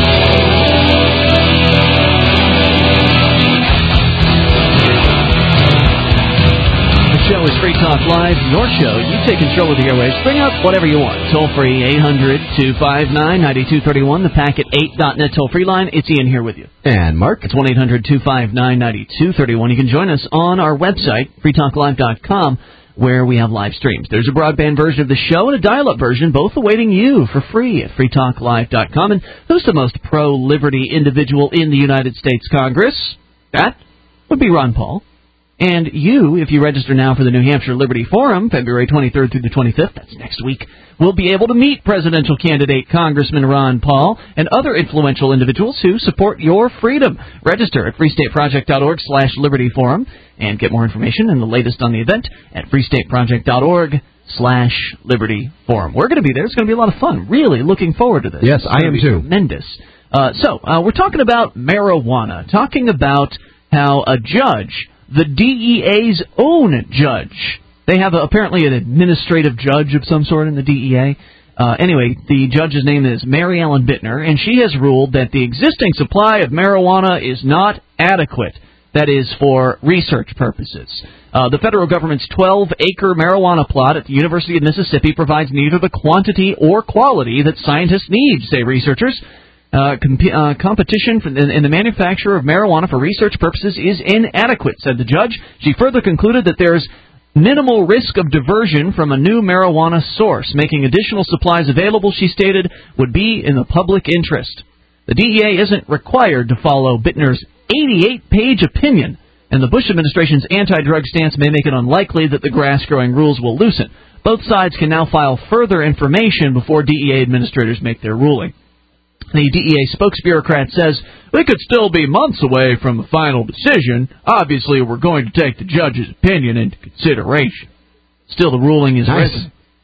[SPEAKER 1] Show is Free Talk Live, your show. You take control of the airwaves. Bring up whatever you want. Toll free, eight hundred, two five nine, nine two three one, the packet eight dot net toll free line. It's Ian here with you.
[SPEAKER 2] And Mark.
[SPEAKER 1] It's one eight hundred, two five nine, nine two three one. You can join us on our website, free talk live dot com, where we have live streams. There's a broadband version of the show and a dial-up version, both awaiting you for free at free talk live dot com. And who's the most pro-liberty individual in the United States Congress? That would be Ron Paul. And you, if you register now for the New Hampshire Liberty Forum, February twenty-third through the twenty-fifth, that's next week, will be able to meet presidential candidate Congressman Ron Paul and other influential individuals who support your freedom. Register at free state project dot org slash liberty forum and get more information and the latest on the event at free state project dot org slash liberty forum. We're going to be there. It's going to be a lot of fun. Really looking forward to this.
[SPEAKER 2] Yes, I am too.
[SPEAKER 1] Tremendous. Uh, so, uh, we're talking about marijuana, talking about how a judge, the D E A's own judge. They have a, apparently an administrative judge of some sort in the D E A. Uh, anyway, the judge's name is Mary Ellen Bittner, and she has ruled that the existing supply of marijuana is not adequate. That is, for research purposes. Uh, the federal government's twelve-acre marijuana plot at the University of Mississippi provides neither the quantity or quality that scientists need, say researchers. Uh, comp- uh, competition for, in, in the manufacture of marijuana for research purposes is inadequate, said the judge. She further concluded that there's minimal risk of diversion from a new marijuana source. Making additional supplies available, she stated, would be in the public interest. The D E A isn't required to follow Bittner's eighty-eight page opinion, and the Bush administration's anti-drug stance may make it unlikely that the grass-growing rules will loosen. Both sides can now file further information before D E A administrators make their ruling. The D E A spokesbureaucrat says, we could still be months away from a final decision. Obviously, we're going to take the judge's opinion into consideration. Still, the ruling is
[SPEAKER 2] nice.
[SPEAKER 1] written.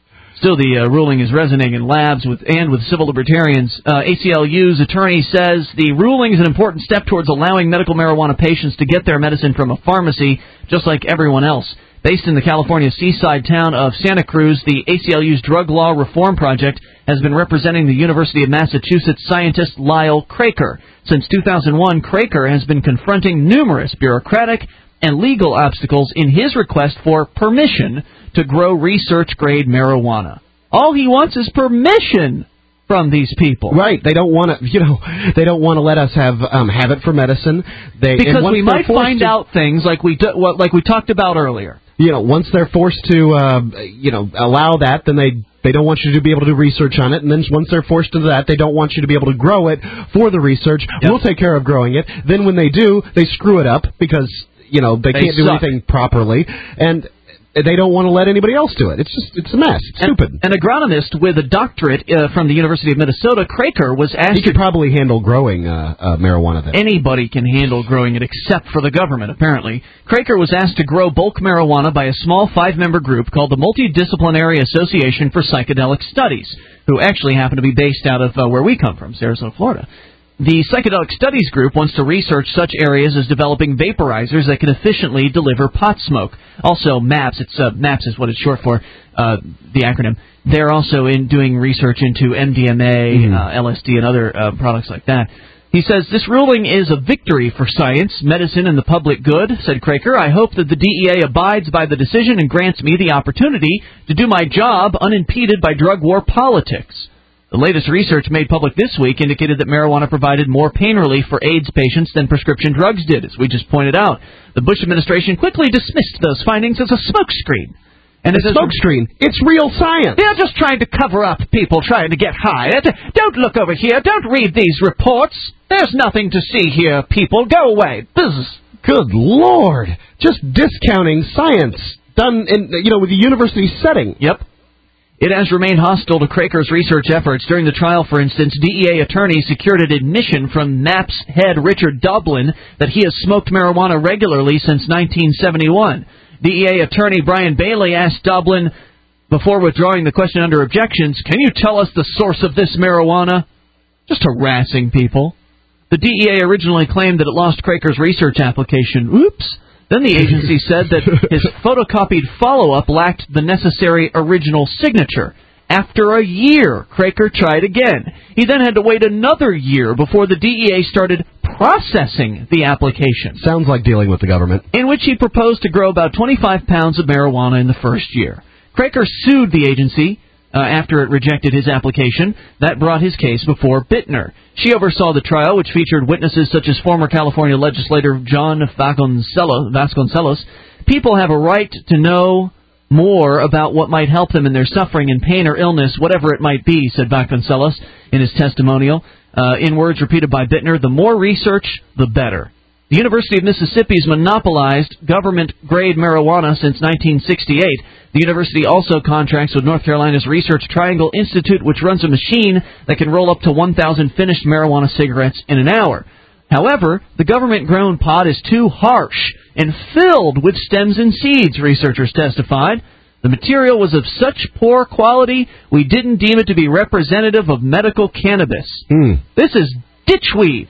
[SPEAKER 1] Still, the uh, ruling is resonating in labs with and with civil libertarians. Uh, A C L U's attorney says the ruling is an important step towards allowing medical marijuana patients to get their medicine from a pharmacy, just like everyone else. Based in the California seaside town of Santa Cruz, the A C L U's Drug Law Reform Project has been representing the University of Massachusetts scientist Lyle Craker. Since two thousand one, Craker has been confronting numerous bureaucratic and legal obstacles in his request for permission to grow research-grade marijuana. All he wants is permission from these people.
[SPEAKER 2] Right. They don't want to, you know, they don't want to let us have um, have it for medicine. They,
[SPEAKER 1] because
[SPEAKER 2] and
[SPEAKER 1] we might find
[SPEAKER 2] to,
[SPEAKER 1] out things like we do, what, like we talked about earlier.
[SPEAKER 2] You know, once they're forced to, uh, you know, allow that, then they they don't want you to be able to do research on it. And then once they're forced to that, they don't want you to be able to grow it for the research. Yep. We'll take care of growing it. Then when they do, they screw it up because, you know, they,
[SPEAKER 1] they
[SPEAKER 2] can't do
[SPEAKER 1] suck.
[SPEAKER 2] anything properly. And they don't want to let anybody else do it. It's just, it's a mess. It's
[SPEAKER 1] an,
[SPEAKER 2] stupid.
[SPEAKER 1] An agronomist with a doctorate uh, from the University of Minnesota, Craker, was asked...
[SPEAKER 2] He could probably handle growing uh, uh, marijuana then.
[SPEAKER 1] Anybody can handle growing it except for the government, apparently. Craker was asked to grow bulk marijuana by a small five-member group called the Multidisciplinary Association for Psychedelic Studies, who actually happen to be based out of uh, where we come from, Sarasota, Florida. The Psychedelic Studies Group wants to research such areas as developing vaporizers that can efficiently deliver pot smoke. Also, MAPS, it's uh, MAPS is what it's short for, uh, the acronym. They're also in doing research into M D M A, mm-hmm. uh, L S D, and other uh, products like that. He says, this ruling is a victory for science, medicine, and the public good, said Craker. I hope that the D E A abides by the decision and grants me the opportunity to do my job unimpeded by drug war politics. The latest research made public this week indicated that marijuana provided more pain relief for AIDS patients than prescription drugs did, as we just pointed out. The Bush administration quickly dismissed those findings as a smokescreen.
[SPEAKER 2] And it's a smokescreen. It's real science.
[SPEAKER 1] They're just trying to cover up people trying to get hired. Don't look over here. Don't read these reports. There's nothing to see here, people. Go away. Buzz.
[SPEAKER 2] Good Lord. Just discounting science done in, you know, with a university setting.
[SPEAKER 1] Yep. It has remained hostile to Craker's research efforts. During the trial, for instance, D E A attorneys secured an admission from MAPS head Richard Doblin that he has smoked marijuana regularly since nineteen seventy-one. D E A attorney Brian Bailey asked Doblin, before withdrawing the question under objections, can you tell us the source of this marijuana? Just harassing people. The D E A originally claimed that it lost Craker's research application. Oops. Then the agency said that his photocopied follow-up lacked the necessary original signature. After a year, Craker tried again. He then had to wait another year before the D E A started processing the application.
[SPEAKER 2] Sounds like dealing with the government.
[SPEAKER 1] In which he proposed to grow about twenty-five pounds of marijuana in the first year. Craker sued the agency uh, after it rejected his application. That brought his case before Bittner. She oversaw the trial, which featured witnesses such as former California legislator John Vasconcellos. People have a right to know more about what might help them in their suffering and pain or illness, whatever it might be, said Vasconcellos in his testimonial. Uh, in words repeated by Bittner, the more research, the better. The University of Mississippi's monopolized government-grade marijuana since nineteen sixty-eight. The university also contracts with North Carolina's Research Triangle Institute, which runs a machine that can roll up to one thousand finished marijuana cigarettes in an hour. However, the government-grown pod is too harsh and filled with stems and seeds, researchers testified. The material was of such poor quality, we didn't deem it to be representative of medical cannabis.
[SPEAKER 2] Mm.
[SPEAKER 1] This is ditchweed.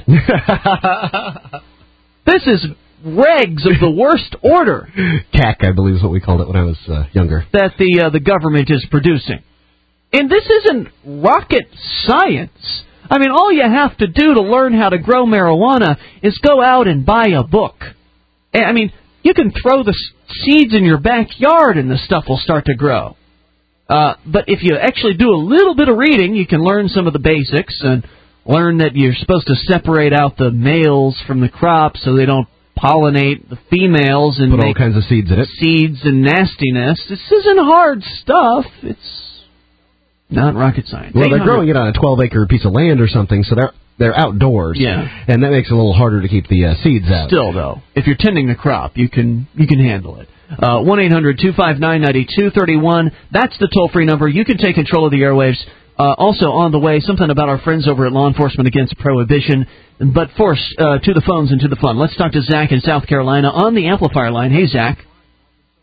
[SPEAKER 1] This is regs of the worst order.
[SPEAKER 2] C A C, I believe, is what we called it when I was uh, younger.
[SPEAKER 1] That the uh, the government is producing. And this isn't rocket science. I mean, all you have to do to learn how to grow marijuana is go out and buy a book. I mean, you can throw the seeds in your backyard and the stuff will start to grow. Uh, but if you actually do a little bit of reading, you can learn some of the basics and learn that you're supposed to separate out the males from the crop so they don't pollinate the females and
[SPEAKER 2] put all
[SPEAKER 1] make
[SPEAKER 2] kinds of seeds in it.
[SPEAKER 1] Seeds and nastiness. This isn't hard stuff. It's not rocket science.
[SPEAKER 2] Well, they're growing it on a twelve-acre piece of land or something, so they're they're outdoors.
[SPEAKER 1] Yeah,
[SPEAKER 2] and that makes it a little harder to keep the uh, seeds out.
[SPEAKER 1] Still, though, if you're tending the crop, you can you can handle it. Uh, one eight hundred two five nine nine two three one. That's the toll-free number. You can take control of the airwaves. Uh, also on the way, something about our friends over at Law Enforcement Against Prohibition. But first, uh, to the phones and to the fun. Let's talk to Zach in South Carolina on the amplifier line. Hey, Zach.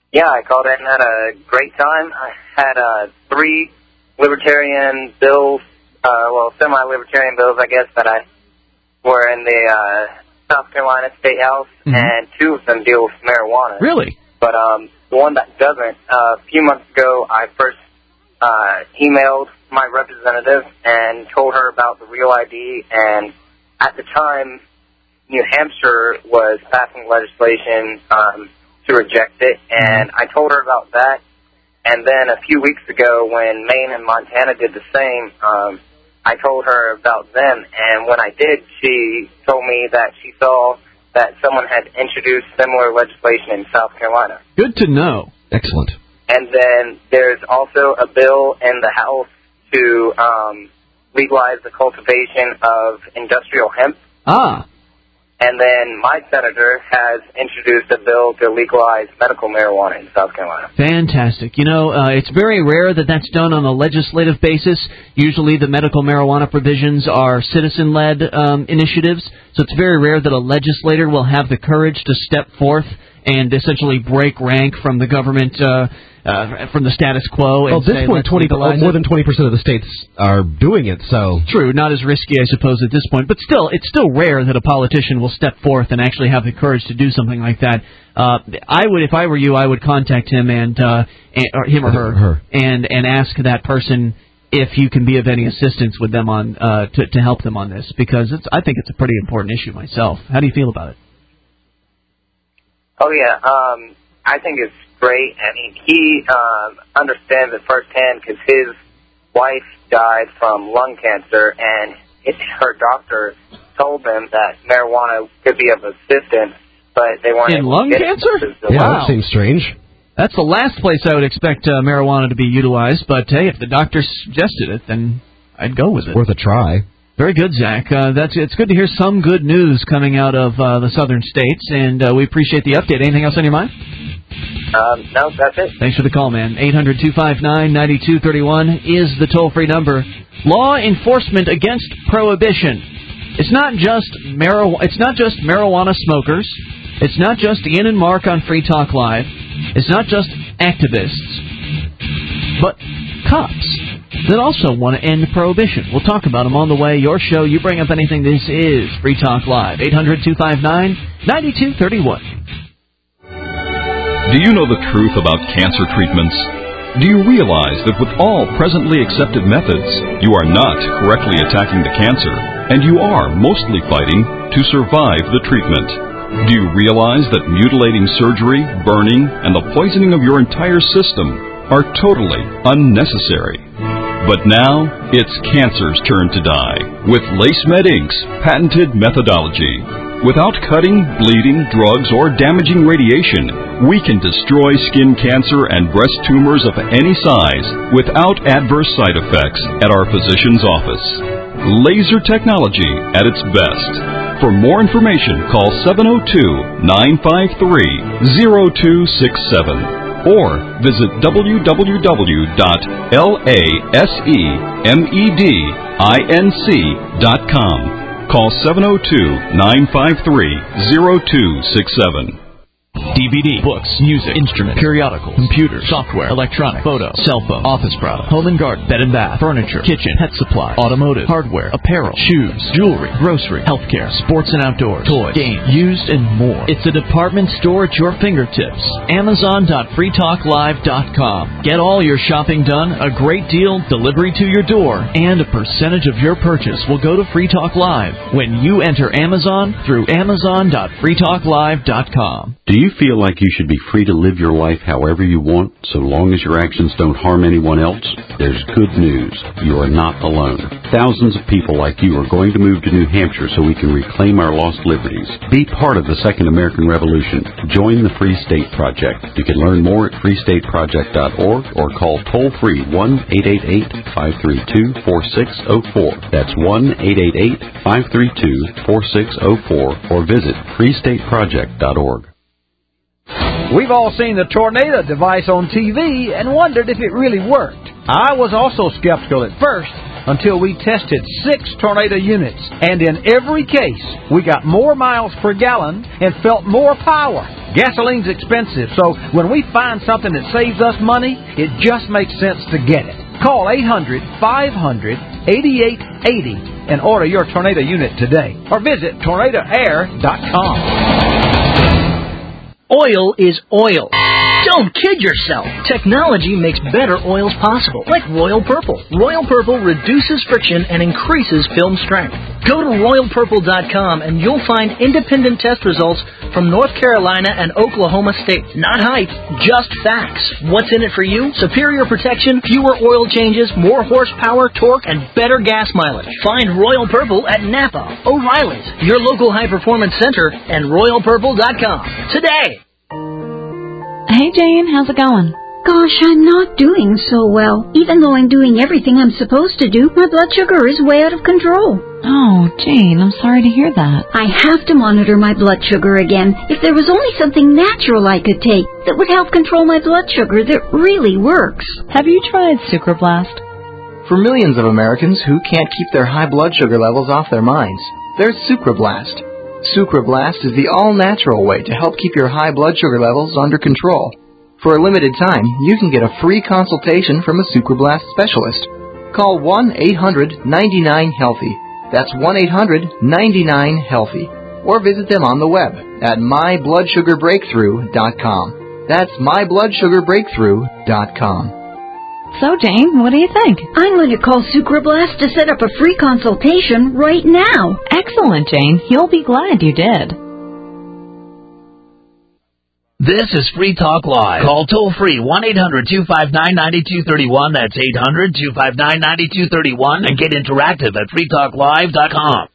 [SPEAKER 17] Yeah, I called in and had a great time. I had uh, three libertarian bills, uh, well, semi-libertarian bills, I guess, that I were in the uh, South Carolina State House, mm-hmm. and two of them deal with marijuana.
[SPEAKER 1] Really?
[SPEAKER 17] But um, the one that doesn't, uh, a few months ago, I first uh, emailed my representative and told her about the Real I D, and at the time, New Hampshire was passing legislation um, to reject it, and I told her about that. And then a few weeks ago, when Maine and Montana did the same, um, I told her about them. And when I did, she told me that she saw that someone had introduced similar legislation in South Carolina.
[SPEAKER 1] Good to know.
[SPEAKER 2] Excellent.
[SPEAKER 17] And then there's also a bill in the House to um, legalize the cultivation of industrial hemp.
[SPEAKER 1] Ah.
[SPEAKER 17] And then my senator has introduced a bill to legalize medical marijuana in South Carolina.
[SPEAKER 1] Fantastic. You know, uh, it's very rare that that's done on a legislative basis. Usually the medical marijuana provisions are citizen-led um, initiatives, so it's very rare that a legislator will have the courage to step forth and essentially break rank from the government, uh, uh, from the status quo.
[SPEAKER 2] Well,
[SPEAKER 1] and
[SPEAKER 2] at this
[SPEAKER 1] say,
[SPEAKER 2] point, twenty, oh, more than twenty percent of the states are doing it, so...
[SPEAKER 1] True, not as risky, I suppose, at this point. But still, it's still rare that a politician will step forth and actually have the courage to do something like that. Uh, I would, if I were you, I would contact him and, uh, and or him or her,
[SPEAKER 2] her,
[SPEAKER 1] and and ask that person if you can be of any assistance with them on uh, to to help them on this, because it's, I think it's a pretty important issue myself. How do you feel about it?
[SPEAKER 17] Oh yeah, um, I think it's great. I mean, he um, understands it firsthand because his wife died from lung cancer, and it, her doctor told them that marijuana could be of assistance, but they weren't
[SPEAKER 1] in
[SPEAKER 17] able
[SPEAKER 1] lung
[SPEAKER 17] to get
[SPEAKER 1] cancer.
[SPEAKER 17] It
[SPEAKER 2] yeah,
[SPEAKER 1] wow.
[SPEAKER 2] That seems strange.
[SPEAKER 1] That's the last place I would expect uh, marijuana to be utilized. But hey, if the doctor suggested it, then I'd go with it.
[SPEAKER 2] Worth a try.
[SPEAKER 1] Very good, Zach. Uh, that's it's good to hear some good news coming out of uh, the southern states, and uh, we appreciate the update. Anything else on your mind?
[SPEAKER 17] Um, no, that's it.
[SPEAKER 1] Thanks for the call, man. eight hundred two five nine nine two three one is the toll-free number. Law enforcement against prohibition. It's not just marijuana. It's not just marijuana smokers. It's not just Ian and Mark on Free Talk Live. It's not just activists, but cops that also want to end prohibition. We'll talk about them on the way. Your show, you bring up anything. This is Free Talk Live. eight hundred two five nine nine two three one.
[SPEAKER 13] Do you know the truth about cancer treatments? Do you realize that with all presently accepted methods, you are not correctly attacking the cancer, and you are mostly fighting to survive the treatment? Do you realize that mutilating surgery, burning, and the poisoning of your entire system are totally unnecessary? But now, it's cancer's turn to die with LaceMed Incorporated's patented methodology. Without cutting, bleeding, drugs, or damaging radiation, we can destroy skin cancer and breast tumors of any size without adverse side effects at our physician's office. Laser technology at its best. For more information, call seven oh two, nine five three, oh two six seven or visit w w w dot lasemedinc dot com. Call seven oh two, nine five three, oh two six seven.
[SPEAKER 1] D V D, books, music, instruments, periodicals, computers, software, electronic, photo, cell phone, office product, home and garden, bed and bath, furniture, kitchen, pet supply, automotive, hardware, apparel, shoes, jewelry, grocery, healthcare, sports and outdoors, toys, games, used, and more. It's a department store at your fingertips. Amazon dot free talk live dot com. Get all your shopping done, a great deal, delivery to your door, and a percentage of your purchase will go to Free Talk Live when you enter Amazon through Amazon dot free talk live dot com.
[SPEAKER 4] Do you feel like you should be free to live your life however you want, so long as your actions don't harm anyone else? There's good news. You are not alone. Thousands of people like you are going to move to New Hampshire so we can reclaim our lost liberties. Be part of the Second American Revolution. Join the Free State Project. You can learn more at free state project dot org or call toll-free one eight eight eight, five three two, four six zero four. That's one eight eight eight, five three two, four six zero four or visit free state project dot org.
[SPEAKER 18] We've all seen the tornado device on T V and wondered if it really worked. I was also skeptical at first until we tested six tornado units, and in every case, we got more miles per gallon and felt more power. Gasoline's expensive, so when we find something that saves us money, it just makes sense to get it. Call eight hundred, five hundred, eighty-eight eighty and order your Tornado unit today. Or visit tornado air dot com.
[SPEAKER 19] Oil is oil. Don't kid yourself. Technology makes better oils possible, like Royal Purple. Royal Purple reduces friction and increases film strength. Go to royal purple dot com and you'll find independent test results from North Carolina and Oklahoma State. Not hype, just facts. What's in it for you? Superior protection, fewer oil changes, more horsepower, torque, and better gas mileage. Find Royal Purple at Napa, O'Reilly's, your local high-performance center, and royal purple dot com today.
[SPEAKER 20] Hey, Jane, how's it going?
[SPEAKER 21] Gosh, I'm not doing so well. Even though I'm doing everything I'm supposed to do, my blood sugar is way out of control.
[SPEAKER 20] Oh, Jane, I'm sorry to hear that.
[SPEAKER 21] I have to monitor my blood sugar again. If there was only something natural I could take that would help control my blood sugar that really works.
[SPEAKER 20] Have you tried Sucrablast?
[SPEAKER 7] For millions of Americans who can't keep their high blood sugar levels off their minds, there's Sucrablast. Sucrablast is the all-natural way to help keep your high blood sugar levels under control. For a limited time, you can get a free consultation from a Sucrablast specialist. Call one eight hundred, nine nine, healthy. That's one eight hundred, nine nine, healthy. Or visit them on the web at my blood sugar breakthrough dot com. That's my blood sugar breakthrough dot com.
[SPEAKER 20] So, Jane, what do you think?
[SPEAKER 21] I'm going to call Sucrablast to set up a free consultation right now.
[SPEAKER 20] Excellent, Jane. You'll be glad you did.
[SPEAKER 11] This is Free Talk Live. Call toll-free one eight hundred, two five nine, nine two three one. That's eight hundred, two five nine, nine two three one. And get interactive at free talk live dot com.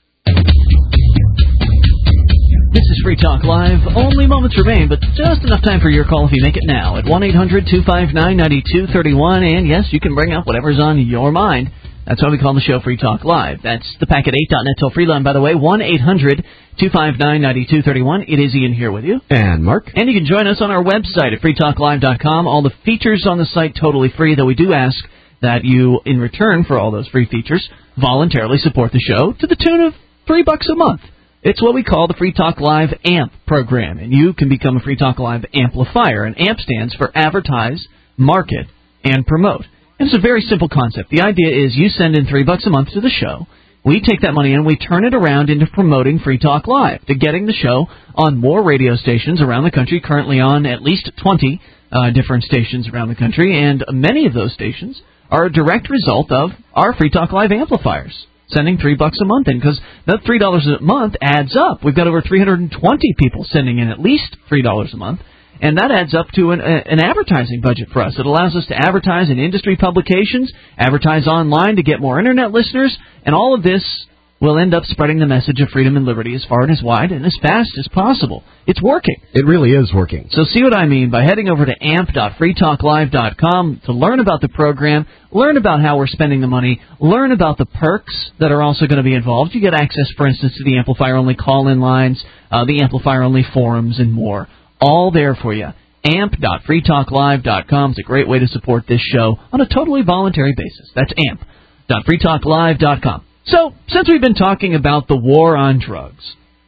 [SPEAKER 1] This is Free Talk Live. Only moments remain, but just enough time for your call if you make it now at one eight hundred, two five nine, nine two three one. And yes, you can bring up whatever's on your mind. That's why we call the show Free Talk Live. That's the Packet eight dot net toll-free line, by the way, one eight hundred, two five nine, nine two three one. It is Ian here with you.
[SPEAKER 2] And Mark.
[SPEAKER 1] And you can join us on our website at free talk live dot com. All the features on the site totally free, though we do ask that you, in return for all those free features, voluntarily support the show to the tune of three bucks a month. It's what we call the Free Talk Live AMP program, and you can become a Free Talk Live amplifier. And AMP stands for Advertise, Market, and Promote. And it's a very simple concept. The idea is you send in three bucks a month to the show. We take that money and we turn it around into promoting Free Talk Live, to getting the show on more radio stations around the country, currently on at least twenty uh, different stations around the country, and many of those stations are a direct result of our Free Talk Live amplifiers sending three bucks a month in, because that three dollars a month adds up. We've got over three hundred twenty people sending in at least three dollars a month, and that adds up to an, a, an advertising budget for us. It allows us to advertise in industry publications, advertise online to get more Internet listeners, and all of this will end up spreading the message of freedom and liberty as far and as wide and as fast as possible. It's working.
[SPEAKER 2] It really is working.
[SPEAKER 1] So see what I mean by heading over to amp dot free talk live dot com to learn about the program, learn about how we're spending the money, learn about the perks that are also going to be involved. You get access, for instance, to the amplifier-only call-in lines, uh, the amplifier-only forums, and more. All there for you. amp dot free talk live dot com is a great way to support this show on a totally voluntary basis. That's amp dot free talk live dot com. So, since we've been talking about the war on drugs,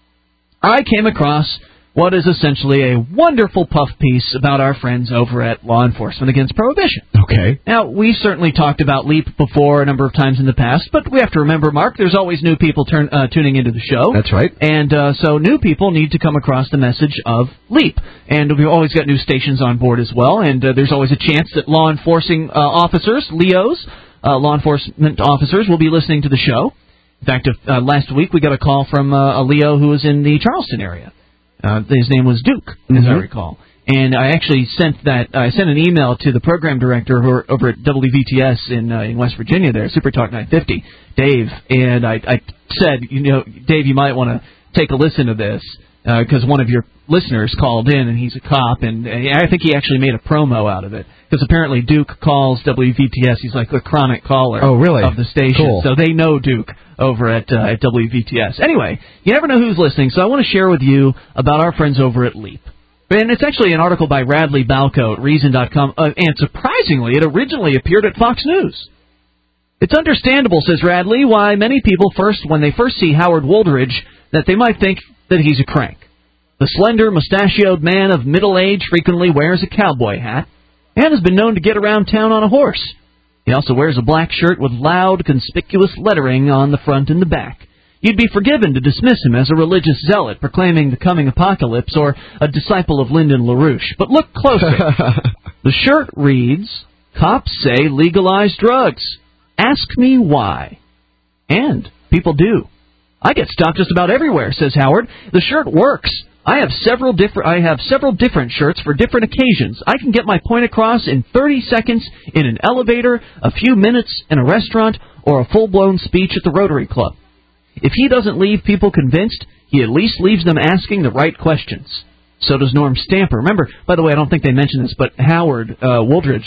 [SPEAKER 1] I came across what is essentially a wonderful puff piece about our friends over at Law Enforcement Against Prohibition.
[SPEAKER 2] Okay.
[SPEAKER 1] Now, we've certainly talked about LEAP before a number of times in the past, but we have to remember, Mark, there's always new people turn, uh, tuning into the show.
[SPEAKER 2] That's right.
[SPEAKER 1] And uh, so new people need to come across the message of LEAP. And we've always got new stations on board as well, and uh, there's always a chance that law enforcing uh, officers, L E Os, uh, law enforcement officers, will be listening to the show. In fact, if, uh, last week we got a call from uh, a L E O who was in the Charleston area. Uh, his name was Duke, as mm-hmm. I recall. And I actually sent that. I sent an email to the program director who are over at W V T S in uh, in West Virginia there, Super Talk nine fifty, Dave. And I, I said, you know, Dave, you might want to take a listen to this because uh, one of your listeners called in and he's a cop, and, and I think he actually made a promo out of it because apparently Duke calls W V T S. He's like the chronic caller
[SPEAKER 2] oh, really?
[SPEAKER 1] of the station,
[SPEAKER 2] cool.
[SPEAKER 1] So they know Duke over at, uh, at W V T S. Anyway, you never know who's listening, so I want to share with you about our friends over at LEAP. And it's actually an article by Radley Balco at Reason dot com, uh, and surprisingly, it originally appeared at Fox News. It's understandable, says Radley, why many people first, when they first see Howard Woolridge, that they might think that he's a crank. The slender, mustachioed man of middle age frequently wears a cowboy hat and has been known to get around town on a horse. He also wears a black shirt with loud, conspicuous lettering on the front and the back. You'd be forgiven to dismiss him as a religious zealot proclaiming the coming apocalypse or a disciple of Lyndon LaRouche. But look closer. The shirt reads, "Cops say legalize drugs. Ask me why." And people do. "I get stopped just about everywhere," says Howard. "The shirt works. I have several different I have several different shirts for different occasions. I can get my point across in thirty seconds in an elevator, a few minutes in a restaurant, or a full-blown speech at the Rotary Club." If he doesn't leave people convinced, he at least leaves them asking the right questions. So does Norm Stamper. Remember, by the way, I don't think they mentioned this, but Howard uh, Wooldridge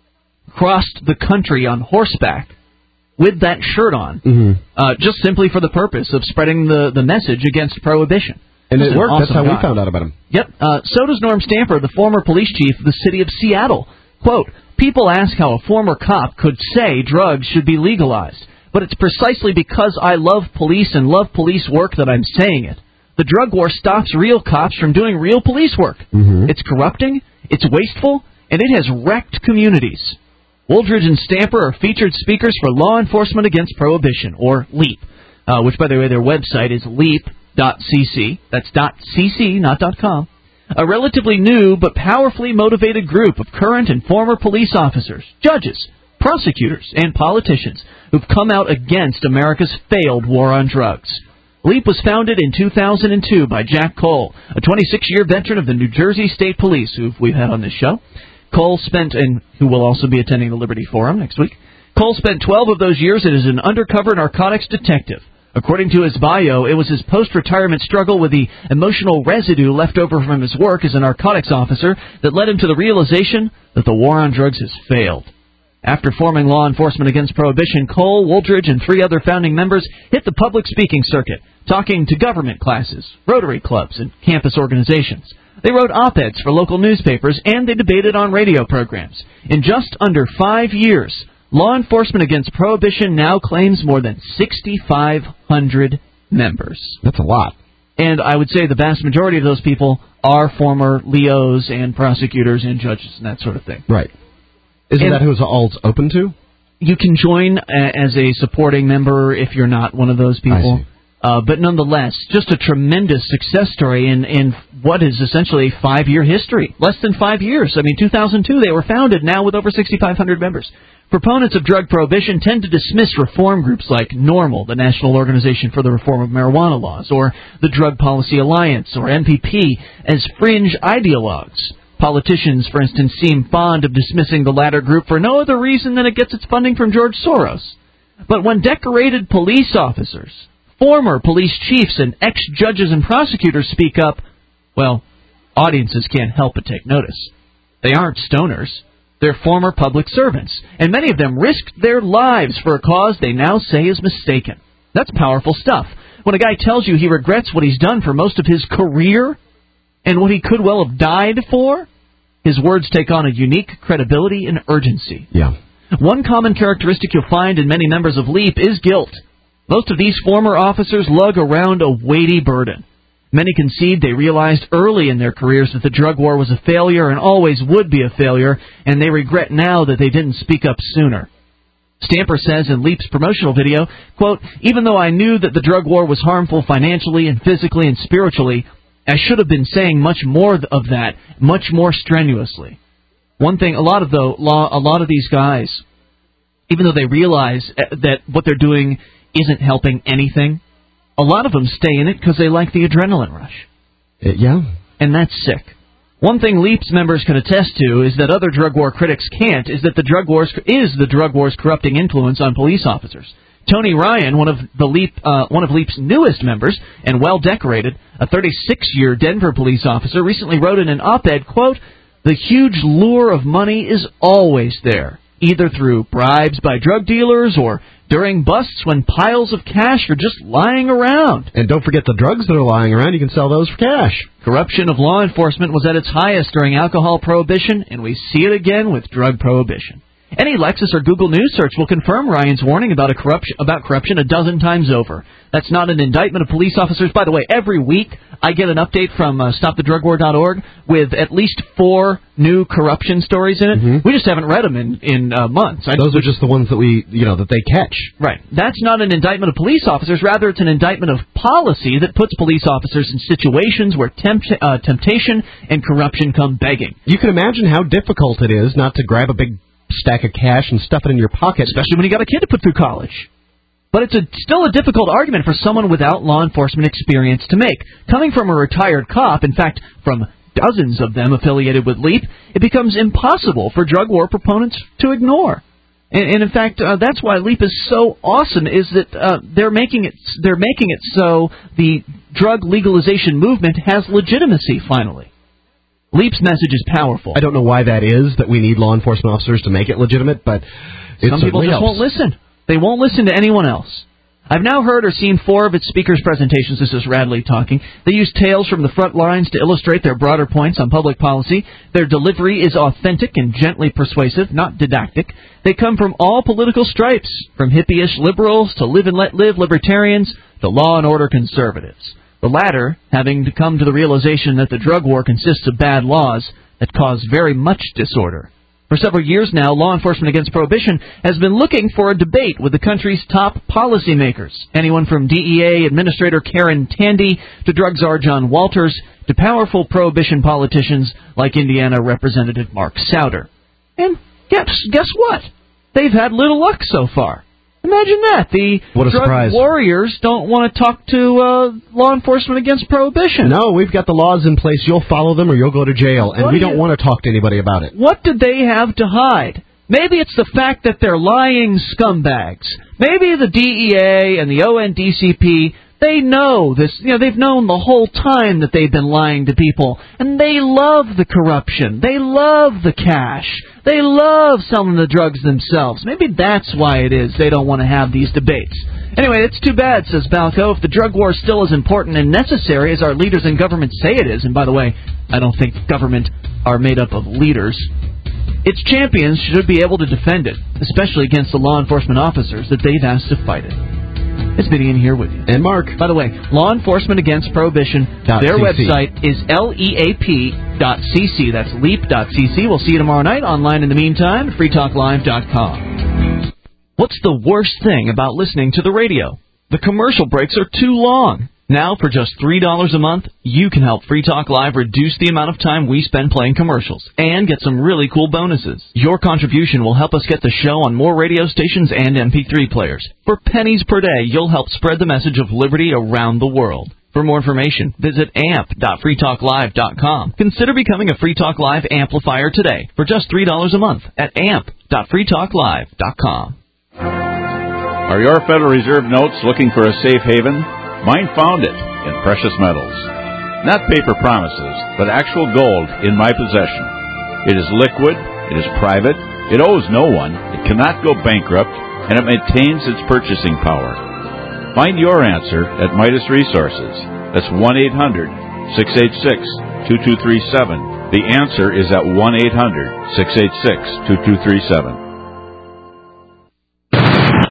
[SPEAKER 1] crossed the country on horseback with that shirt on, mm-hmm. uh, just simply for the purpose of spreading the, the message against prohibition.
[SPEAKER 2] And it worked.
[SPEAKER 1] Awesome
[SPEAKER 2] That's how
[SPEAKER 1] guy.
[SPEAKER 2] we found out about him.
[SPEAKER 1] Yep. Uh, so does Norm Stamper, the former police chief of the city of Seattle. Quote, "People ask how a former cop could say drugs should be legalized. But it's precisely because I love police and love police work that I'm saying it. The drug war stops real cops from doing real police work. Mm-hmm. It's corrupting, it's wasteful, and it has wrecked communities." Wooldridge and Stamper are featured speakers for Law Enforcement Against Prohibition, or LEAP, uh, which, by the way, their website is leap dot c c. That's .cc, not .com. A relatively new but powerfully motivated group of current and former police officers, judges, prosecutors, and politicians who've come out against America's failed war on drugs. LEAP was founded in two thousand two by Jack Cole, a twenty-six-year veteran of the New Jersey State Police, who we've had on this show. Cole spent, and who will also be attending the Liberty Forum next week, Cole spent twelve of those years as an undercover narcotics detective. According to his bio, it was his post-retirement struggle with the emotional residue left over from his work as a narcotics officer that led him to the realization that the war on drugs has failed. After forming Law Enforcement Against Prohibition, Cole, Wooldridge, and three other founding members hit the public speaking circuit, talking to government classes, Rotary clubs, and campus organizations. They wrote op-eds for local newspapers, and they debated on radio programs. In just under five years, Law Enforcement Against Prohibition now claims more than six thousand five hundred members.
[SPEAKER 2] That's a lot.
[SPEAKER 1] And I would say the vast majority of those people are former L E Os and prosecutors and judges and that sort of thing.
[SPEAKER 2] Right. Isn't
[SPEAKER 1] and
[SPEAKER 2] that who all's open to?
[SPEAKER 1] You can join a, as a supporting member if you're not one of those people.
[SPEAKER 2] I see.
[SPEAKER 1] Uh, but nonetheless, just a tremendous success story in, in what is essentially a five-year history. Less than five years. I mean, two thousand two they were founded, now with over six thousand five hundred members. Proponents of drug prohibition tend to dismiss reform groups like NORML, the National Organization for the Reform of Marijuana Laws, or the Drug Policy Alliance, or N P P, as fringe ideologues. Politicians, for instance, seem fond of dismissing the latter group for no other reason than it gets its funding from George Soros. But when decorated police officers, former police chiefs, and ex-judges and prosecutors speak up, well, audiences can't help but take notice. They aren't stoners. They're former public servants, and many of them risked their lives for a cause they now say is mistaken. That's powerful stuff. When a guy tells you he regrets what he's done for most of his career and what he could well have died for, his words take on a unique credibility and urgency.
[SPEAKER 2] Yeah.
[SPEAKER 1] One common characteristic you'll find in many members of LEAP is guilt. Most of these former officers lug around a weighty burden. Many concede they realized early in their careers that the drug war was a failure and always would be a failure, and they regret now that they didn't speak up sooner. Stamper says in LEAP's promotional video, quote, "Even though I knew that the drug war was harmful financially and physically and spiritually, I should have been saying much more of that, much more strenuously." One thing, a lot of though, a lot of these guys, even though they realize that what they're doing isn't helping anything, a lot of them stay in it because they like the adrenaline rush.
[SPEAKER 2] Uh, yeah.
[SPEAKER 1] And that's sick. One thing LEAP's members can attest to is that other drug war critics can't, is that the drug wars is the drug war's corrupting influence on police officers. Tony Ryan, one of the LEAP, uh, one of LEAP's newest members and well-decorated, a thirty-six-year Denver police officer, recently wrote in an op-ed, quote, "The huge lure of money is always there, either through bribes by drug dealers or during busts when piles of cash are just lying around.
[SPEAKER 2] And don't forget the drugs that are lying around. You can sell those for cash."
[SPEAKER 1] Corruption of law enforcement was at its highest during alcohol prohibition, and we see it again with drug prohibition. Any Lexus or Google News search will confirm Ryan's warning about a corruption about corruption a dozen times over. That's not an indictment of police officers. By the way, every week I get an update from uh, stop the drug war dot org with at least four new corruption stories in it. Mm-hmm. We just haven't read them in in uh, months. I,
[SPEAKER 2] Those are just the ones that we, you know, that they catch.
[SPEAKER 1] Right. That's not an indictment of police officers. Rather, it's an indictment of policy that puts police officers in situations where tempt, uh, temptation and corruption come begging.
[SPEAKER 2] You can imagine how difficult it is not to grab a big stack of cash and stuff it in your pocket,
[SPEAKER 1] especially when you got a kid to put through college. But it's a, still a difficult argument for someone without law enforcement experience to make. Coming from a retired cop, in fact, from dozens of them affiliated with LEAP, it becomes impossible for drug war proponents to ignore. And, and in fact, uh, that's why LEAP is so awesome, is that uh, they're making it they're making it so the drug legalization movement has legitimacy finally. LEAP's message is powerful.
[SPEAKER 2] I don't know why that is, that we need law enforcement officers to make it legitimate, but it
[SPEAKER 1] Some people just
[SPEAKER 2] helps.
[SPEAKER 1] won't listen. They won't listen to anyone else. I've now heard or seen four of its speakers' presentations. This is Radley talking. They use tales from the front lines to illustrate their broader points on public policy. Their delivery is authentic and gently persuasive, not didactic. They come from all political stripes, from hippie-ish liberals to live and let live libertarians to law and order conservatives. The latter having to come to the realization that the drug war consists of bad laws that cause very much disorder. For several years now, Law Enforcement Against Prohibition has been looking for a debate with the country's top policymakers. Anyone from D E A Administrator Karen Tandy to drug czar John Walters to powerful prohibition politicians like Indiana Representative Mark Souder. And guess, guess what? They've had little luck so far. Imagine that. The
[SPEAKER 2] what a
[SPEAKER 1] drug
[SPEAKER 2] surprise.
[SPEAKER 1] warriors don't want to talk to uh, Law Enforcement Against Prohibition.
[SPEAKER 2] No, we've got the laws in place. You'll follow them or you'll go to jail, and
[SPEAKER 1] What
[SPEAKER 2] we
[SPEAKER 1] do
[SPEAKER 2] don't
[SPEAKER 1] you-
[SPEAKER 2] want to talk to anybody about it.
[SPEAKER 1] What did they have to hide? Maybe it's the fact that they're lying scumbags. Maybe the D E A and the O N D C P, they know this. You know, they've known the whole time that they've been lying to people, and they love the corruption. They love the cash. They love selling the drugs themselves. Maybe that's why it is they don't want to have these debates. Anyway, it's too bad, says Balco. If the drug war is still as important and necessary as our leaders in government say it is, and by the way, I don't think government are made up of leaders, its champions should be able to defend it, especially against the law enforcement officers that they've asked to fight it. It's Vinny in here with you.
[SPEAKER 2] And Mark.
[SPEAKER 1] By the way, Law Enforcement Against Prohibition, their website is L E A P dot C C. That's leap dot C C. We'll see you tomorrow night online in the meantime at free talk live dot com. What's the worst thing about listening to the radio? The commercial breaks are too long. Now, for just three dollars a month, you can help Free Talk Live reduce the amount of time we spend playing commercials and get some really cool bonuses. Your contribution will help us get the show on more radio stations and M P three players. For pennies per day, you'll help spread the message of liberty around the world. For more information, visit amp dot free talk live dot com. Consider becoming a Free Talk Live amplifier today for just three dollars a month at amp dot free talk live dot com.
[SPEAKER 3] Are your Federal Reserve notes looking for a safe haven? Mine found it in precious metals. Not paper promises, but actual gold in my possession. It is liquid, it is private, it owes no one, it cannot go bankrupt, and it maintains its purchasing power. Find your answer at Midas Resources. That's one eight hundred six eight six two two three seven. The answer is at one eight hundred six eight six two two three seven.